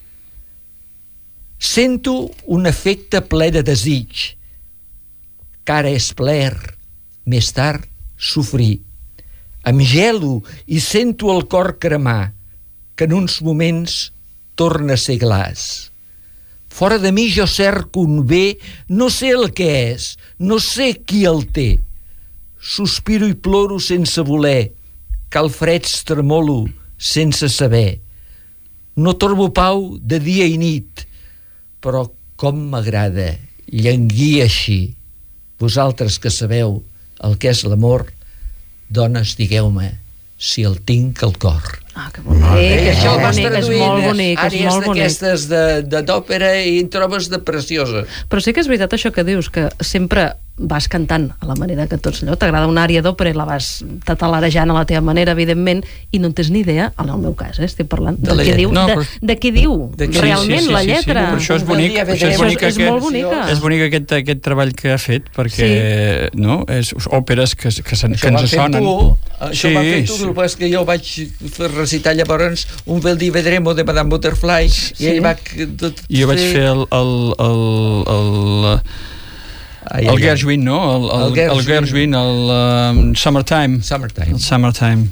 Sento un efecte ple de desig, que ara és plaer, més tard sofrir. Em gelo i sento el cor cremar, que en uns moments torna a ser glaç. Fora de mi jo cerco un bé, no sé el que és, no sé qui el té. Sospiro i ploro sense voler, calfreds tremolo sense saber. No trobo pau de dia i nit, però com m'agrada llanguir així. Vosaltres que sabeu el que és l'amor, dones, digueu-me si el tinc al cor. Ah, que bonic, Ah, eh, és, això bonic, és molt bonic, és àrees molt bonic. d'aquestes d'òpera i en trobes de preciosa. Però sí que és veritat això que dius, que sempre vas cantant a la manera que tots allò, t'agrada una àrea d'òpera i la vas tatalarejant a la teva manera, evidentment, i no en tens ni idea, en el meu cas, eh, estic parlant de, de, què, diu, no, però... de, de què diu de què... realment sí, sí, sí, la lletra. Sí, sí, sí. Això és bonic, això és, això bonic és, és aquest, molt bonica. És bonic aquest, aquest treball que ha fet, perquè sí. no, és òperes que, que, que, que ens sonen. Tu, això sí, va fer tu, sí. El que jo vaig recitar llavors un Vel di vedremo de Madame Butterfly, sí. I ell va... Tot, jo vaig fer el... el, el, el Ai, el Gershwin, no? El, el, el Gershwin, el, Gershwin, el um, Summertime. Summertime. El Summertime.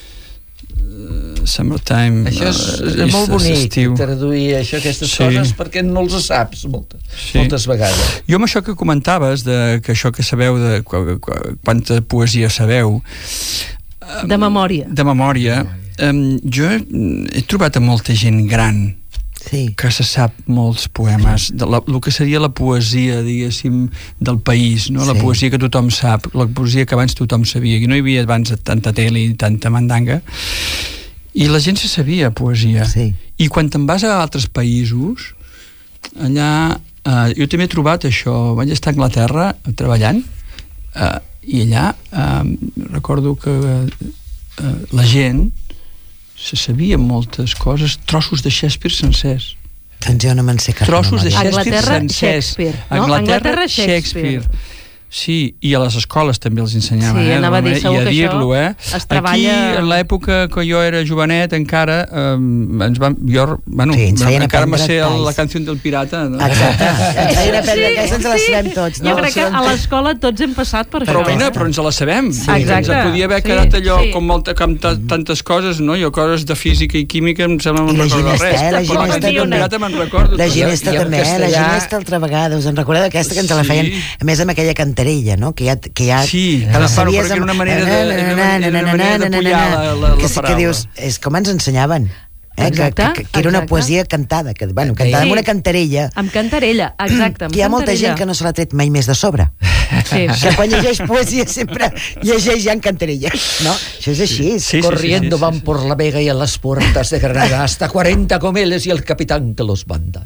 Uh, summertime. Això és, uh, és molt bonic, estiu. Traduir això, aquestes sí. coses, perquè no els saps moltes, sí. moltes vegades. Jo amb això que comentaves, de, que això que sabeu, de qu qu quanta poesia sabeu... Um, de memòria. De memòria. Um, jo he trobat a molta gent gran sí. que se sap molts poemes, de la, el que seria la poesia, diguéssim, del país, no? Sí. La poesia que tothom sap, la poesia que abans tothom sabia, que no hi havia abans tanta tele i tanta mandanga, i la gent se sabia poesia. Sí. I quan te'n vas a altres països, allà, eh, jo també he trobat això, vaig estar a Anglaterra treballant, eh, i allà eh, recordo que eh, la gent se sabia moltes coses, trossos de Shakespeare sencers. Doncs jo no me'n sé cap. Trossos de Shakespeare Anglaterra, sencers. Shakespeare. No? Anglaterra, Anglaterra, Shakespeare. Shakespeare. Sí, i a les escoles també els ensenyaven, sí, eh? Anava a dir, I a dir-lo, eh? Es treballa... Aquí, en l'època que jo era jovenet, encara, eh, ens van... Jo, bueno, sí, encara va ser el, la canció del pirata, no? Exacte. Ens feien aprendre sí, aquesta, ens la sabem tots, no? Jo crec que a l'escola tots hem passat per però això. Però, però ens la sabem. Sí. Exacte. Ens podia haver sí, quedat allò sí. com, molta, com tantes coses, no? Jo coses de física i química em sembla que no me'n recordo res. La però la canció del pirata me'n recordo. La ginesta també, la ginesta altra vegada. Us en recordeu d'aquesta que ens la feien, a més amb aquella cantarella, no? Que ja que ja sí, que la sabies amb... era una manera de, una manera de pujar la, la, la que, paraula. Que dius, és com ens ensenyaven. Eh? Exacte, que, que, que era una exacte. poesia cantada, que, bueno, cantada Sí. amb una cantarella. Amb cantarella, exacte. Amb Que hi ha molta cantarella. gent que no se l'ha tret mai més de sobre. Sí. Que quan llegeix poesia sempre llegeix ja en cantarella. No? Això és així. Sí, sí, Corriendo sí, sí, van sí. por la Vega y a las puertas de Granada hasta cuarenta comeles y el capitán que los manda.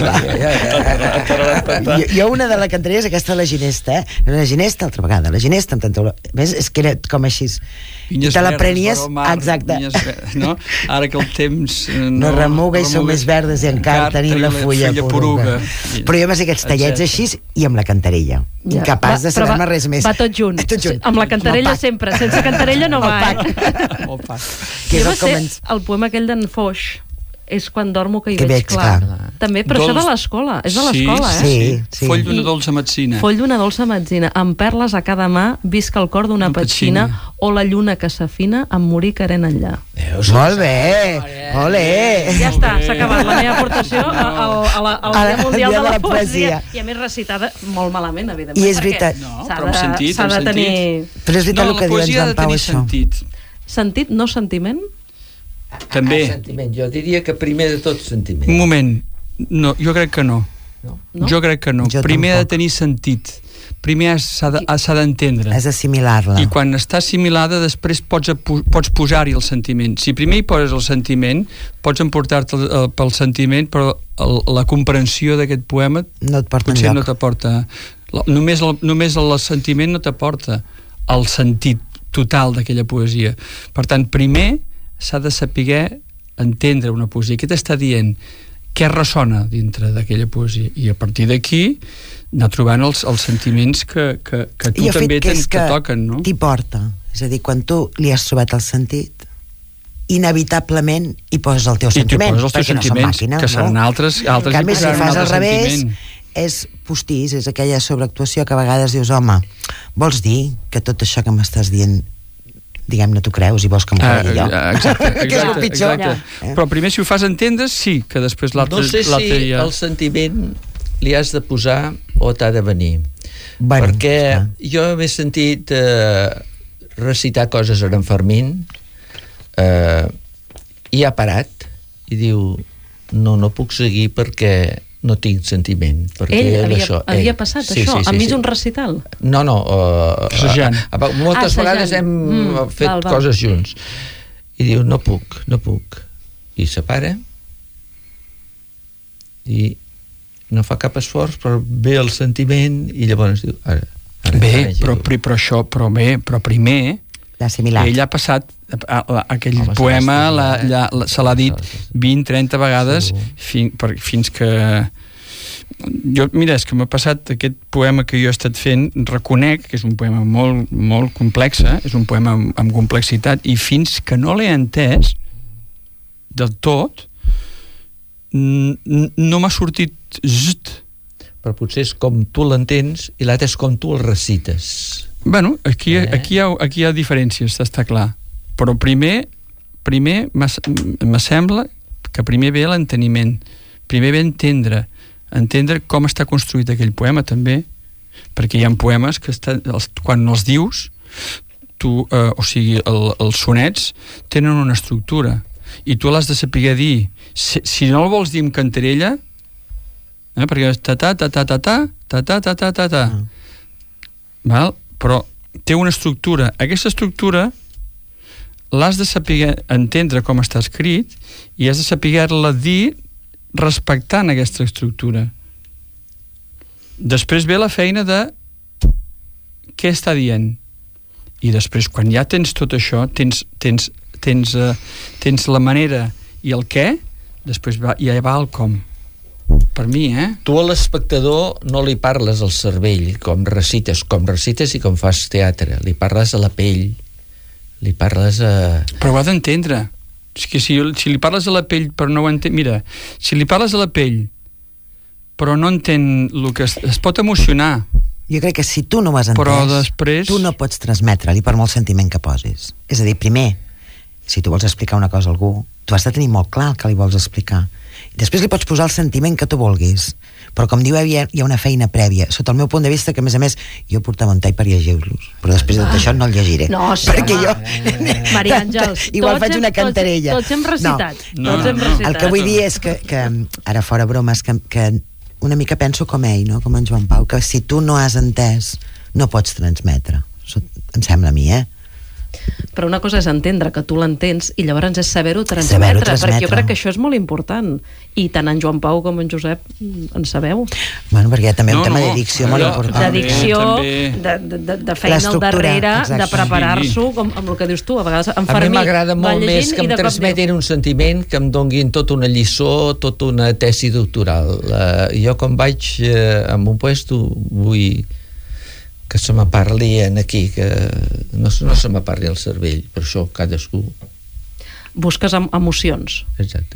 Jo, jo una de la cantarella és aquesta de la ginesta, eh? La ginesta altra vegada, la ginesta amb tanta olor. Ves? És que era com així. Vinyes I te la verdes, prenies... vora el mar, exacte. vinyes verdes, no? Ara que el temps... eh, No, no remuga i són més verdes i encara tenim la fulla poruga. I- Però jo m'has aquests tallets etcètera. així i amb la cantarella. Ja. Incapaç de Va- però saber-me va- res més. Va tot junt. Tot junt. Amb la cantarella Amb el pack. sempre. Sense cantarella no va. Amb el Eh? Molt fàcil. Que és Jo el va ser començ- el poema aquell d'en Foix. És quan dormo que hi Que veig veig clar. clar. També, però això Dolç- de l'escola. És de Sí, l'escola, eh? Sí, sí. Foll d'una I- dolça metzina. Foll d'una dolça metzina, amb perles a cada mà, visca el cor d'una Una petxina, petxina. o la lluna que s'afina amb morir carent enllà. Molt bé, ole. Ja està, s'ha acabat la meva aportació a, a, a la, al A la- Dia Mundial Dia de la, Poesia. Poesia. I a més recitada molt malament, evidentment. I és perquè veritat. No, s'ha però amb de- sentit, s'ha amb de sentit. tenir Però és veritat No, el que la diu en poesia ha Joan de Pau, tenir això. sentit. sentit, no sentiment. També. Ah, sentiment. Jo diria que primer de tot sentiment. Un moment. No, jo crec que no. No? No? Jo crec que no. Jo Primer ha de tampoc. tenir sentit. Primer has- s'ha de- s'ha d'entendre. Has d'assimilar-la. I quan està assimilada, després pots, apu- pots posar-hi el sentiment. Si primer hi poses el sentiment, pots emportar-te el- el- pel sentiment, però el, la comprensió d'aquest poema No et porta potser enlloc. no t'aporta... la- Només el, només el sentiment no t'aporta el sentit total d'aquella poesia. Per tant, primer s'ha de saber entendre una poesia. Què t'està dient? Què ressona dintre d'aquella poesia? I a partir d'aquí anar trobant els, els sentiments que, que, que tu I el fet també que ten, és que que toquen, no? t'hi porta. És a dir, quan tu li has trobat el sentit, inevitablement hi poses el teu I t'hi sentiment, poses els teus perquè no són sentiments, màquines, que seran no? altres, altres En hi canvi, si posaran un fas al altre revés, sentiment. és postís, és aquella sobreactuació que a vegades dius, home, vols dir que tot això que m'estàs dient, diguem-ne, tu creus i vols que m'ho Ah, cregui jo? exacte, Que és el exacte, pitjor. exacte. Ja. Però primer si ho fas entendre, sí, que després l'altre... No sé si l'altre ja... el sentiment li has de posar o t'ha de venir. Bueno, Perquè clar. jo m'he sentit eh, recitar coses en Fermín eh, i ha parat i diu, no, no puc seguir perquè no tinc sentiment. Perquè Ell havia, això, havia ell. passat Sí, això, sí, sí, enmig sí. d'un recital. No, no. Uh, Assajant. a, a, moltes Ah, vegades assajant. hem Mm, fet val, val. coses junts. I diu, no puc, no puc. I se para i no fa cap esforç, però ve el sentiment i llavors diu, ara, ara Bé, ara però, giro. però, però això, però bé, però primer L'assimilar. ell ha passat a, a, aquell Home, se poema l'ha la, estudiat. la, la, se l'ha dit Sí, sí, sí. vint trenta vegades Segur. fin, per, fins que jo, mira, és que m'ha passat aquest poema que jo he estat fent, reconec que és un poema molt, molt complex, eh? És un poema amb, amb complexitat, i fins que no l'he entès del tot n- n- no m'ha sortit zt. Però potser és com tu l'entens i l'altre és com tu el recites. Bueno, aquí, Eh? aquí, hi ha, aquí hi ha diferències, està clar. Però primer, primer m'as- me sembla que primer ve l'enteniment. Primer ve entendre, entendre com està construït aquell poema, també, perquè hi ha poemes que estan, els, quan els dius, tu, eh, o sigui, el, els sonets tenen una estructura, i tu l'has de saber dir. Si, si no el vols dir amb cantarella, eh, perquè és ta ta ta ta ta ta ta ta ta ta ta ta Ah. val? Però té una estructura. Aquesta estructura l'has de saber entendre com està escrit i has de saber-la dir respectant aquesta estructura. Després ve la feina de què està dient. I després, quan ja tens tot això, tens, tens, tens, uh, tens la manera i el què, després va, ja va el com. Per mi, eh? Tu a l'espectador no li parles al cervell com recites, com recites i com fas teatre. Li parles a la pell, li parles a... Però ho ha d'entendre. És que si, si li parles a la pell però no ho entén... Mira, si li parles a la pell però no entén el que es, es pot emocionar. Jo crec que si tu no ho has entès, Però després- tu no pots transmetre-li per molt sentiment que posis. És a dir, primer, si tu vols explicar una cosa a algú, tu has de tenir molt clar el que li vols explicar. Després li pots posar el sentiment que tu vulguis, però com diu, hi ha, hi ha una feina prèvia, sota el meu punt de vista, que a més a més jo portava un tall per llegir-los, però després de tot això no el llegiré. No, sí, perquè home. jo... Maria Àngels, igual tots faig hem, una cantarella. Tots, tots hem recitat. No, tots no, hem no. recitat. El que vull dir és que, que ara fora bromes, que, que una mica penso com ell, no? Com en Joan Pau, que si tu no has entès, no pots transmetre. Això em sembla a mi, eh? Però una cosa és entendre que tu l'entens i llavors és saber-ho transmetre, Saber-ho transmetre. perquè jo crec que això és molt important, i tant en Joan Pau com en Josep en sabeu. Bueno, perquè hi ha també un No, tema no, de dicció molt allò- important. De dicció, també- de, de, de feina al L'estructura, darrere, exacte. de preparar-s'ho, com, amb el que dius tu, a vegades en A mi Fermí m'agrada va molt llegint més que i em de cop transmetin diu, un sentiment, que em donguin tota una lliçó, tota una tesi doctoral. Uh, jo quan vaig uh, en un puesto vull que se me parli en aquí, que no, no se me parli el cervell, per això cadascú. busques em- emocions. Exacte.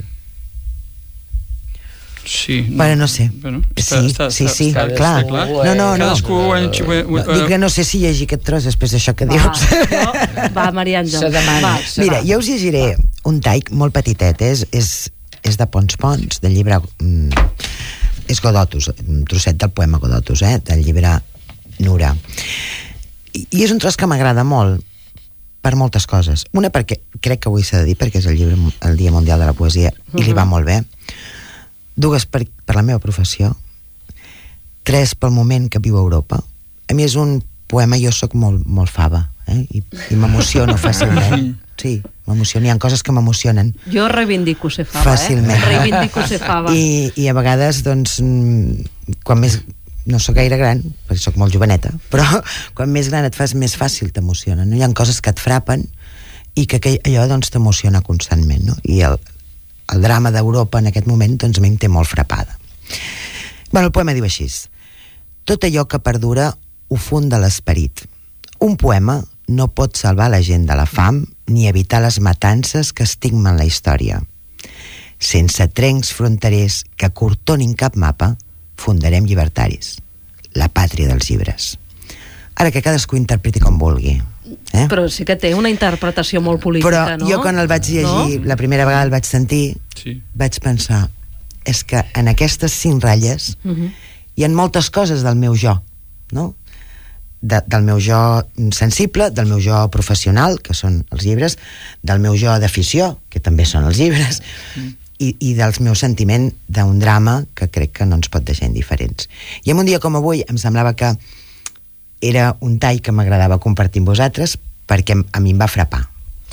Sí. Bueno, no sé. Bueno, Sí, està- està- sí, sí, està- està clar. clar. No, no, no. Cadascú... eh, eh, No, dic que no sé si llegir aquest tros després d'això que Va, dius. jo, va, Maria Àngels. Se demana. Va. Se Mira, va. jo us llegiré un tall molt petitet, és, és, és de Pons Pons, del llibre... Mm, és Godotus, un trosset del poema Godotus, eh, del llibre Nura. I, i és un tros que m'agrada molt, per moltes coses. Una, perquè crec que avui s'ha de dir, perquè és el, llibre, el Dia Mundial de la Poesia, i li va molt bé. Dues, per, per la meva professió. Tres, pel moment que viu a Europa. A mi és un poema, jo sóc molt, molt fava, eh? I, i m'emociono fàcilment. Sí, m'emociono. Hi ha coses que m'emocionen. Jo reivindico ser fava, Fàcilment. eh? Reivindico ser fava. I, I a vegades, doncs, mm, quan més... No sóc gaire gran, perquè sóc molt joveneta, però quan més gran et fas, més fàcil t'emociona, no? Hi ha coses que et frapen i que, que allò, doncs, t'emociona constantment, no? I el, el drama d'Europa en aquest moment, doncs, a mi em té molt frapada. Bueno, el poema diu així: tot allò que perdura ho funda l'esperit. Un poema no pot salvar la gent de la fam ni evitar les matances que estigmen la història. Sense trencs fronterers que cortonin cap mapa, fundarem llibertaris, la pàtria dels llibres. Ara que cadascú interpreti com vulgui. Eh? Però sí que té una interpretació molt política, Però no? jo quan el vaig llegir, no? la primera vegada el vaig sentir, Sí. vaig pensar, és que en aquestes cinc ratlles Uh -huh. hi ha moltes coses del meu jo, no? De, del meu jo sensible, del meu jo professional, que són els llibres, del meu jo d'afició, que també són els llibres, mm. i, i del meu sentiment d'un drama que crec que no ens pot deixar indiferents. I en un dia com avui em semblava que era un tall que m'agradava compartir amb vosaltres, perquè a mi em va frapar.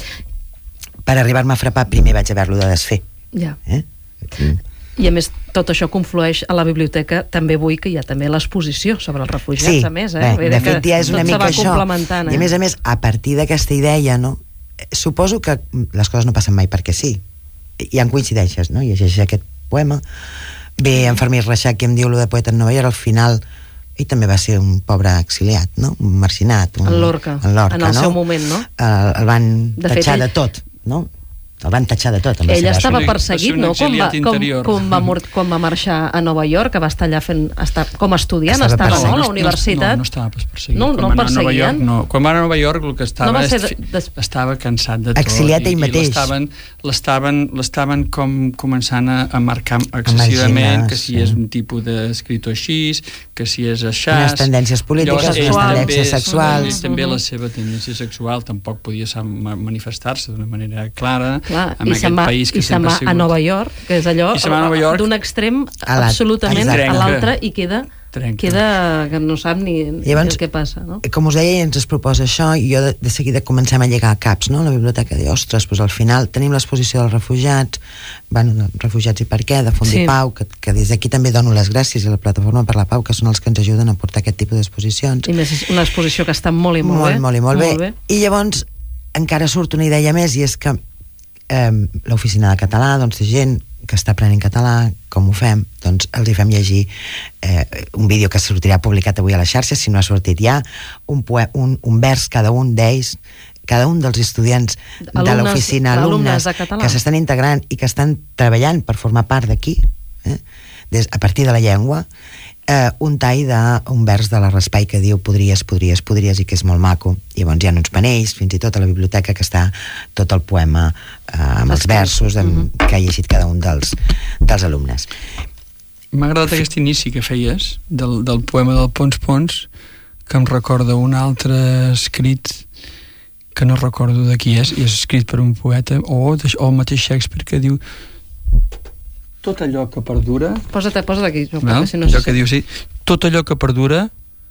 Per arribar-me a frapar, primer vaig haver-lo de desfer. Ja. Eh? I a més, tot això conflueix a la biblioteca, també vull que hi ha també l'exposició sobre els refugiats, Sí, a més, eh? bé, Vull dir de que fet ja és una tot se mica va això. complementant, eh? I a més a més, a partir d'aquesta idea, no? Suposo que les coses no passen mai perquè sí. Hi ha coincidències, no? Llegeixes aquest poema, ve en Fermí Reixac que em diu lo de poeta en Nova York, al final ell també va ser un pobre exiliat, no? Un marginat. Un, En Lorca, en, Lorca, en el no? seu moment, no? El, el van De fet, tatxar ell- de tot, no? El van tatxar de tot. amb la Ell seva estava un- perseguit, va ser un no? Quan va, exiliat com, interior. com, va, mor- quan va marxar a Nova York, que va estar allà fent... Estar, com a estudiant Estava estava, perseguit. no? A la No, universitat. No, no estava pas perseguit. No, Quan no va el anar a Nova perseguien? York, no. Quan va anar a Nova York el que estava No va ser és- de- des- estava cansat de tot. Exiliat ell i, mateix. I l'estaven, l'estaven, l'estaven com començant a, a marcar excessivament marginar, que si sí. és un tipus d'escriptor així, que si és així... Unes tendències polítiques, Llavors, ell unes també- tendències sexuals. ell També Mhm. la seva tendència sexual tampoc podia sa- ma- manifestar-se d'una manera clara Clar, en i aquest se'n va, país que i se'n sempre va ha sigut... a Nova York, que és allò I se'n va a Nova York. d'un extrem A la- absolutament exacte. a l'altre i queda, Trenca. queda que no sap ni Llavors, què passa, no? Com us deia, ens es proposa això i jo de, de seguida comencem a llegar caps, no? A la biblioteca de, ostres, doncs al final tenim l'exposició dels refugiats, bueno, de refugiats i per què, de Font Sí. i Pau, que, que des d'aquí també dono les gràcies a la Plataforma per la Pau, que són els que ens ajuden a portar aquest tipus d'exposicions. I més és una exposició que està molt i molt, molt, bé. molt i molt, molt bé. I llavors encara surt una idea més, i és que eh, l'oficina de català, doncs té gent que està aprenent català, com ho fem? Doncs els hi fem llegir eh, un vídeo que sortirà publicat avui a les xarxes, si no ha sortit ja, un, poe un, un vers cada un d'ells, cada un dels estudiants de Alumnes- l'oficina, alumnes alumnes de català. que s'estan integrant i que estan treballant per formar part d'aquí, eh? Des, a partir de la llengua, eh, un tall d'un vers de la Raspai que diu podries, podries, podries, i que és molt maco. Llavors hi ha uns panells, fins i tot a la biblioteca, que està tot el poema eh, amb els versos amb, mm-hmm. que ha llegit cada un dels, dels alumnes. M'ha agradat aquest inici que feies del, del poema del Pons Pons, que em recorda un altre escrit que no recordo de qui és, i és escrit per un poeta, o, de, o el mateix Shakespeare, que diu tot allò que perdura... Posa't, posa't aquí. No, no? Si no allò sé. que diu, sí, tot allò que perdura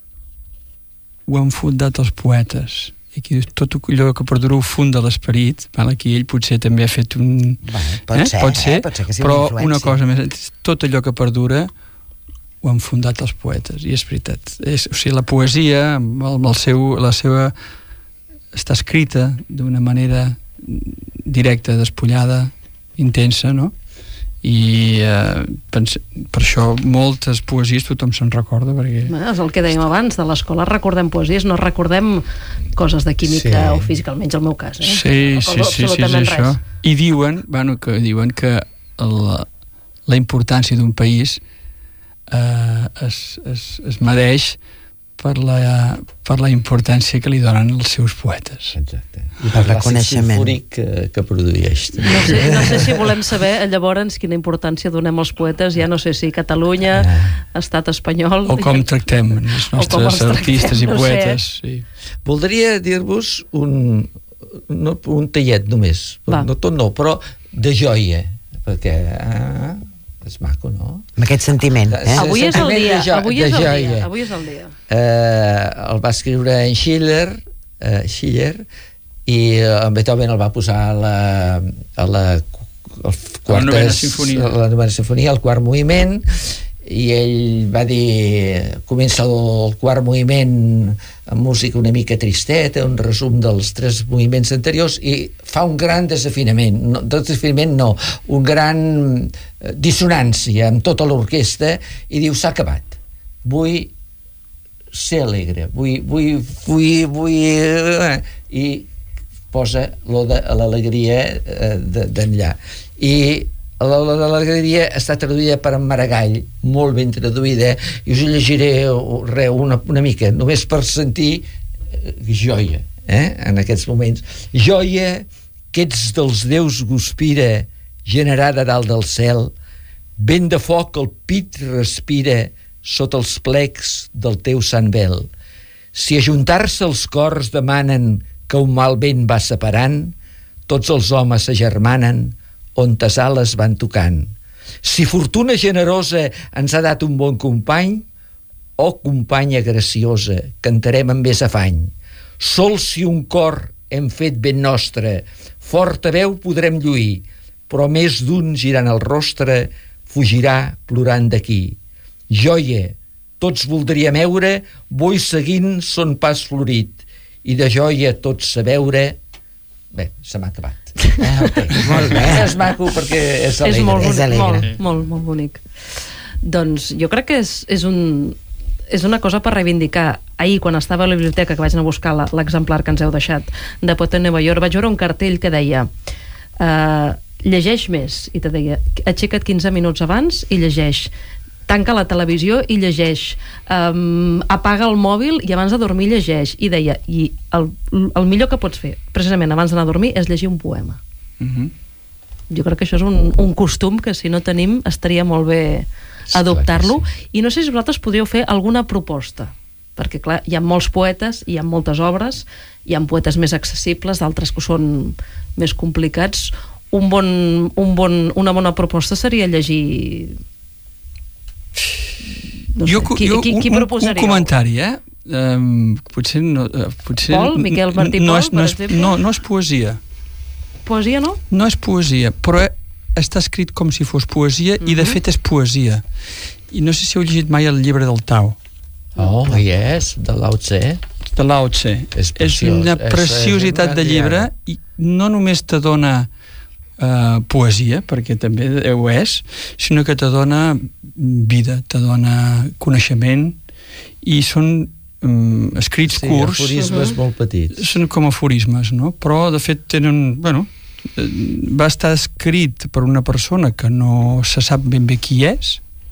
ho han fundat els poetes. I aquí diu, tot allò que perdura ho funda l'esperit. Aquí ell potser també ha fet un... Bueno, pot, eh? ser, pot ser, eh? pot ser que sigui però una una influència. cosa més, tot allò que perdura ho han fundat els poetes, i és veritat. És, o sigui, la poesia, amb el, amb el seu, la seva... està escrita d'una manera directa, despullada, intensa, no? I eh, pens, per això moltes poesies tothom se'n recorda, perquè... Bé, és el que dèiem abans, de l'escola recordem poesies, no recordem coses de química sí. o física, almenys el meu cas, eh? Sí, sí, sí, sí, és això. I diuen, bueno, que diuen que la, la importància d'un país eh, es, es, es mereix per la, per la importància que li donen els seus poetes. Exacte. I per reconeixement. Sinfònic que, que produeix. No sé, no sé si volem saber llavors quina importància donem als poetes, ja no sé si Catalunya, estat espanyol... O com tractem els nostres artistes i no poetes. Sí. Voldria dir-vos un, no, un tallet només, Va. no tot no, però de joia, perquè ah, és maco, no? Amb aquest sentiment, eh? Avui és el dia, de jo, avui de és el joia. dia, avui és el dia. Eh, el va escriure en Schiller, eh, Schiller, i en Beethoven el va posar a la, a la, a la novena sinfonia. A la novena sinfonia, el quart moviment, i ell va dir, comença el quart moviment amb música una mica tristeta, un resum dels tres moviments anteriors, i fa un gran desafinament, no, desafinament no, un gran dissonància amb tota l'orquestra, i diu, s'ha acabat, vull ser alegre, vull, vull, vull, vull... i posa l'alegria d'enllà. I l'alegria està traduïda per en Maragall, molt ben traduïda, i us llegiré re, una, una mica, només per sentir joia, eh? En aquests moments. Joia que ets dels déus guspira, generada dalt del cel, vent de foc el pit respira sota els plecs del teu sant vel. Si ajuntar-se els cors demanen que un mal vent va separant, tots els homes s'agermanen on tes ales van tocant. Si fortuna generosa ens ha dat un bon company, o companya graciosa, cantarem amb més afany. Sols si un cor hem fet ben nostre, forta veu podrem lluir, però més d'un girant el rostre fugirà plorant d'aquí. Joia, tots voldríem eure, boi seguint son pas florit, i de joia tots a veure... Bé, se m'ha acabat. Ah, okay. Molt bé. És maco perquè és alegre. És molt bonic, És alegre. molt, molt, molt bonic. Doncs jo crec que és, és, un, és una cosa per reivindicar. Ahir, quan estava a la biblioteca, que vaig anar a buscar l'exemplar que ens heu deixat de Poeta en Nova York, vaig veure un cartell que deia uh, llegeix més, i te deia aixeca't quinze minuts abans i llegeix, tanca la televisió i llegeix, um, apaga el mòbil i abans de dormir llegeix, i deia, i el, el millor que pots fer precisament abans d'anar a dormir és llegir un poema. Mm-hmm. Jo crec que això és un, un costum que si no tenim estaria molt bé adoptar-lo, sí. I no sé si vosaltres podríeu fer alguna proposta, perquè clar, hi ha molts poetes, hi ha moltes obres, hi ha poetes més accessibles, d'altres que són més complicats. Un bon, un bon, una bona proposta seria llegir... No sé, jo, qui, jo, qui, qui un, proposaríeu? un comentari, eh? Um, potser no... Uh, potser Pol? Miquel Martí no Pol, és, no, per és, exemple? no, no és poesia. Poesia, no? No és poesia, però està escrit com si fos poesia, mm-hmm. i de fet és poesia. I no sé si heu llegit mai el llibre del Tao. Oh, yes, de Lao Tse. De Lao Tse. És, és una preciositat de llibre, i no només te dona uh, poesia, perquè també ho és, sinó que te dona vida, te dona coneixement, i són um, escrits sí, curts. Sí, aforismes uh-huh. molt petits. Són com aforismes, no? Però, de fet, tenen... Bueno, va estar escrit per una persona que no se sap ben bé qui és,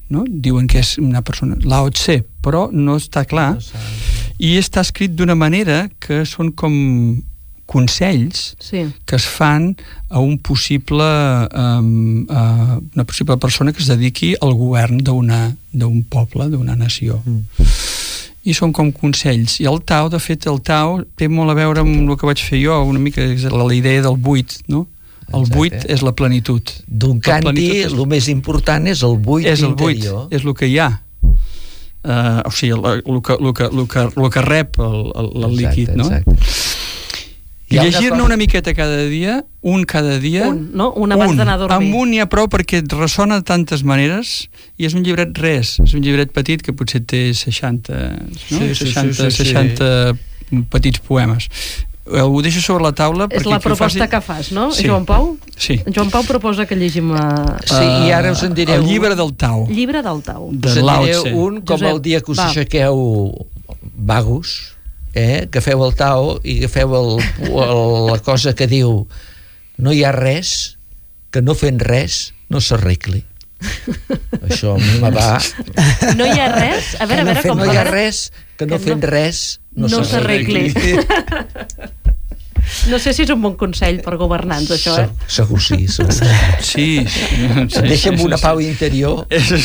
no? Diuen que és una persona, Lao Tse, però no està clar, i està escrit d'una manera que són com consells sí. que es fan a un possible um, a una possible persona que es dediqui al govern d'una d'un poble, d'una nació. Mm. I són com consells. I el Tao, de fet, el Tao té molt a veure amb el que vaig fer jo, una mica la, la idea del buit, no? El Exacte. buit és la plenitud. D'un canti, el és... més important és el buit és el interior. Buit, és el que hi ha. Uh, o sigui, el, el, que, el, que, el, que, el que rep el, el, el exacte, líquid, no? Exacte. I llegir-ne una, una miqueta cada dia, un cada dia... Un, no? Un abans d'anar a dormir. Amb un n'hi ha prou perquè et ressona de tantes maneres i és un llibret res, és un llibret petit que potser té seixanta, no? sí, sí, seixanta, sí, sí, seixanta sí. petits poemes. Ho deixo sobre la taula és la proposta que, faci... que fas, no? Sí. Joan Pau? Sí. Joan Pau proposa que llegim a... Sí, i ara us en direu... El llibre del Tao. Llibre del Tau. De us en Lao direu Tse. un com Josep, el dia que us va. aixequeu vagos, eh? Que feu el Tao i que feu el, el, la cosa que diu no hi ha res que no fent res no s'arregli. Això a mi me va... No hi ha res? A veure, a veure com... No hi ha res que no, que no fent res no, no s'arregli. No sé si és un bon consell per governants, això, eh? Segur sí, segur. Sí, sí. sí Deixa'm una pau interior.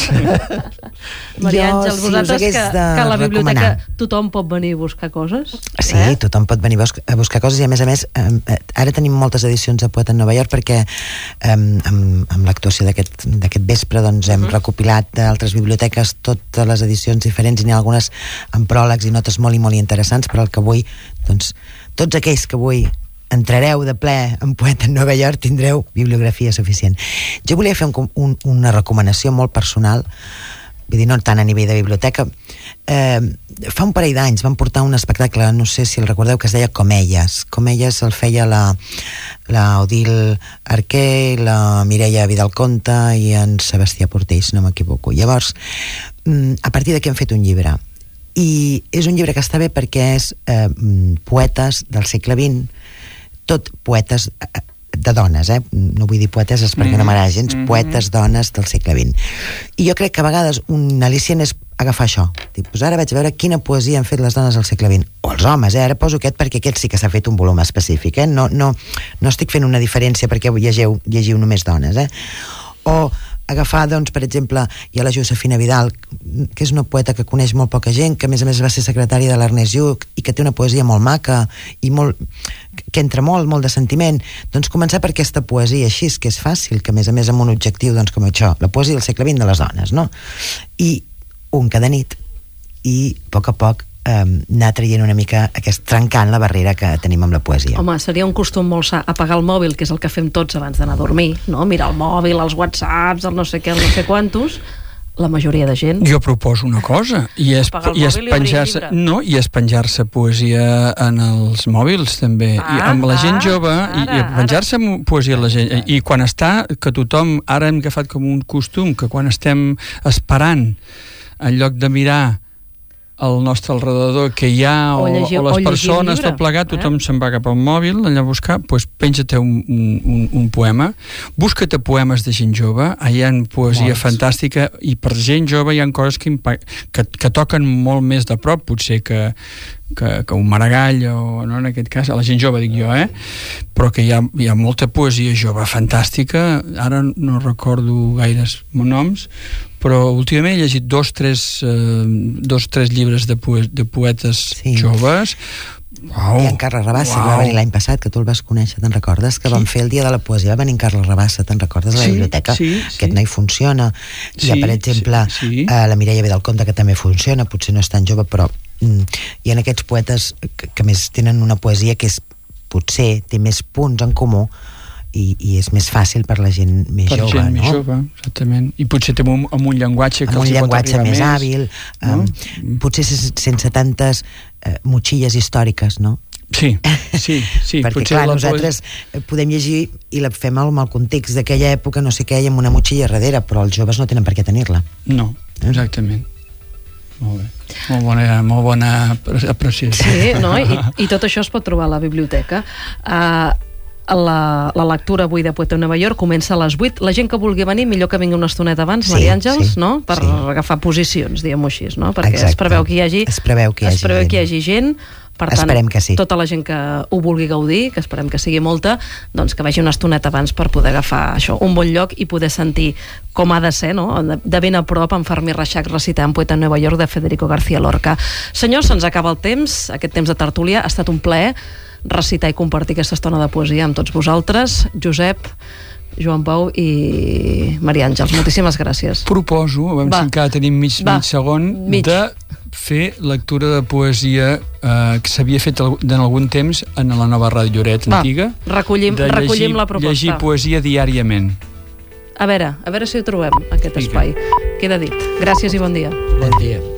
Maria Àngels, si vosaltres que, que a la biblioteca recomanar. Tothom pot venir a buscar coses? Sí, eh? tothom pot venir a buscar coses i a més a més eh, ara tenim moltes edicions de Poeta en Nova York perquè eh, amb, amb l'actuació d'aquest d'aquest vespre doncs hem uh-huh. recopilat d'altres biblioteques totes les edicions diferents i n'hi ha algunes amb pròlegs i notes molt i molt interessants, però el que vull doncs tots aquells que avui entrareu de ple en Poeta en Nova York tindreu bibliografia suficient. Jo volia fer un, un, una recomanació molt personal, vull dir, no tant a nivell de biblioteca. Eh, fa un parell d'anys vam portar un espectacle, no sé si el recordeu, que es deia Comelles. Comelles el feia la, la Odil Arquer, la Mireia Vidal-Conta i en Sebastià Portell, si no m'equivoco. Llavors, a partir d'aquí hem fet un llibre. I és un llibre que està bé perquè és eh, poetes del segle vint, tot poetes de dones, eh? No vull dir poeteses perquè mm. no m'agrada gens, mm-hmm. poetes dones del segle vint. I jo crec que a vegades un al·licient és agafar això. Dic, doncs ara vaig veure quina poesia han fet les dones del segle vint. O els homes, eh? Ara poso aquest perquè aquest sí que s'ha fet un volum específic, eh? No, no, no estic fent una diferència perquè llegiu, llegiu només dones, eh? O agafar, doncs, per exemple, hi ha la Josefina Vidal, que és una poeta que coneix molt poca gent, que a més a més va ser secretària de l'Ernest Lluch i que té una poesia molt maca i molt, que entra molt, molt de sentiment. Doncs començar per aquesta poesia així, que és fàcil, que a més a més amb un objectiu, doncs, com això, la poesia del segle vint de les dones, no? I un cada nit i a poc a poc eh, anar traient una mica aquest, trencant la barrera que tenim amb la poesia. Home, seria un costum molt sa apagar el mòbil, que és el que fem tots abans d'anar a dormir, no? Mirar el mòbil, els whatsapps, el no sé què, el no sé quantos. La majoria de gent... Jo proposo una cosa, i és, i és penjar-se no, i és penjar-se poesia en els mòbils, també. Ah, I amb la gent ah, jove, ara, i, i penjar-se poesia a la gent, i quan està, que tothom, ara hem agafat com un costum, que quan estem esperant, en lloc de mirar al nostre alrededor que hi ha o, o, llegir, o les o persones tot plegat, tothom eh? se'n va cap al mòbil allà a buscar, doncs penja-te un, un, un poema, busca-te poemes de gent jove, hi ha poesia Molts. fantàstica i per gent jove hi ha coses que, que, que toquen molt més de prop potser que, que, que un Maragall o no, en aquest cas, a la gent jove dic jo, eh? Però que hi ha, hi ha molta poesia jove fantàstica, ara no recordo gaires noms, però últimament he llegit dos tres, eh, dos, tres llibres de, poe de poetes sí. joves. Uau, I en Carles Rabassa, que va venir l'any passat, que tu el vas conèixer, te'n recordes? Que sí. vam fer el dia de la poesia, va venir en Carles Rabassa, te'n recordes, a la sí, biblioteca? Sí, sí. Aquest noi funciona. Sí, hi ha, per exemple, sí, sí. Uh, la Mireia Vidal-Conta, que també funciona, potser no és tan jove, però mm, hi ha aquests poetes que, que més tenen una poesia que és, potser té més punts en comú I, i és més fàcil per la gent més per jove, gent no? més jove, exactament. I potser té un, amb un llenguatge que amb els un llenguatge més, més hàbil, no? um, potser sense tantes uh, motxilles històriques, no? Sí, sí, sí. Perquè clar, nosaltres poes... podem llegir i la fem amb el context d'aquella època, no sé què, i amb una motxilla darrere, però els joves no tenen per què tenir-la. No, exactament. Molt bé. Molt bona, molt bona apreciació. Sí, no? I, i tot això es pot trobar a la biblioteca. Uh, La, la lectura avui de Poeta a Nova York comença a les vuit. La gent que vulgui venir, millor que vingui una estoneta abans, Sí, Maria Àngels, sí, no? Per sí. agafar posicions, diguem-ho així, no? Perquè Exacte. es preveu que hi hagi, Es preveu que hi hagi es preveu gent. que hi hagi gent. Per tant, Esperem que sí. tota la gent que ho vulgui gaudir, que esperem que sigui molta, doncs que vagi una estoneta abans per poder agafar això, un bon lloc i poder sentir com ha de ser, no? De, de ben a prop, en Fermí Reixac recitant Poeta a Nova York de Federico García Lorca. Senyors, se'ns acaba el temps, aquest temps de tertúlia. Ha estat un plaer recitar i compartir aquesta estona de poesia amb tots vosaltres. Josep, Joan Pau i Maria Àngels, moltíssimes gràcies. Proposo, a veure Va. si encara tenim mig, Va. mig segon, Mig. de fer lectura de poesia eh, que s'havia fet al- en algun temps en la nova Ràdio Lloret Va, antiga. recollim, de recollim llegir, la proposta. Llegir poesia diàriament. A veure, a veure si ho trobem, aquest Vinga. espai. Queda dit. Gràcies i bon dia. Bon dia.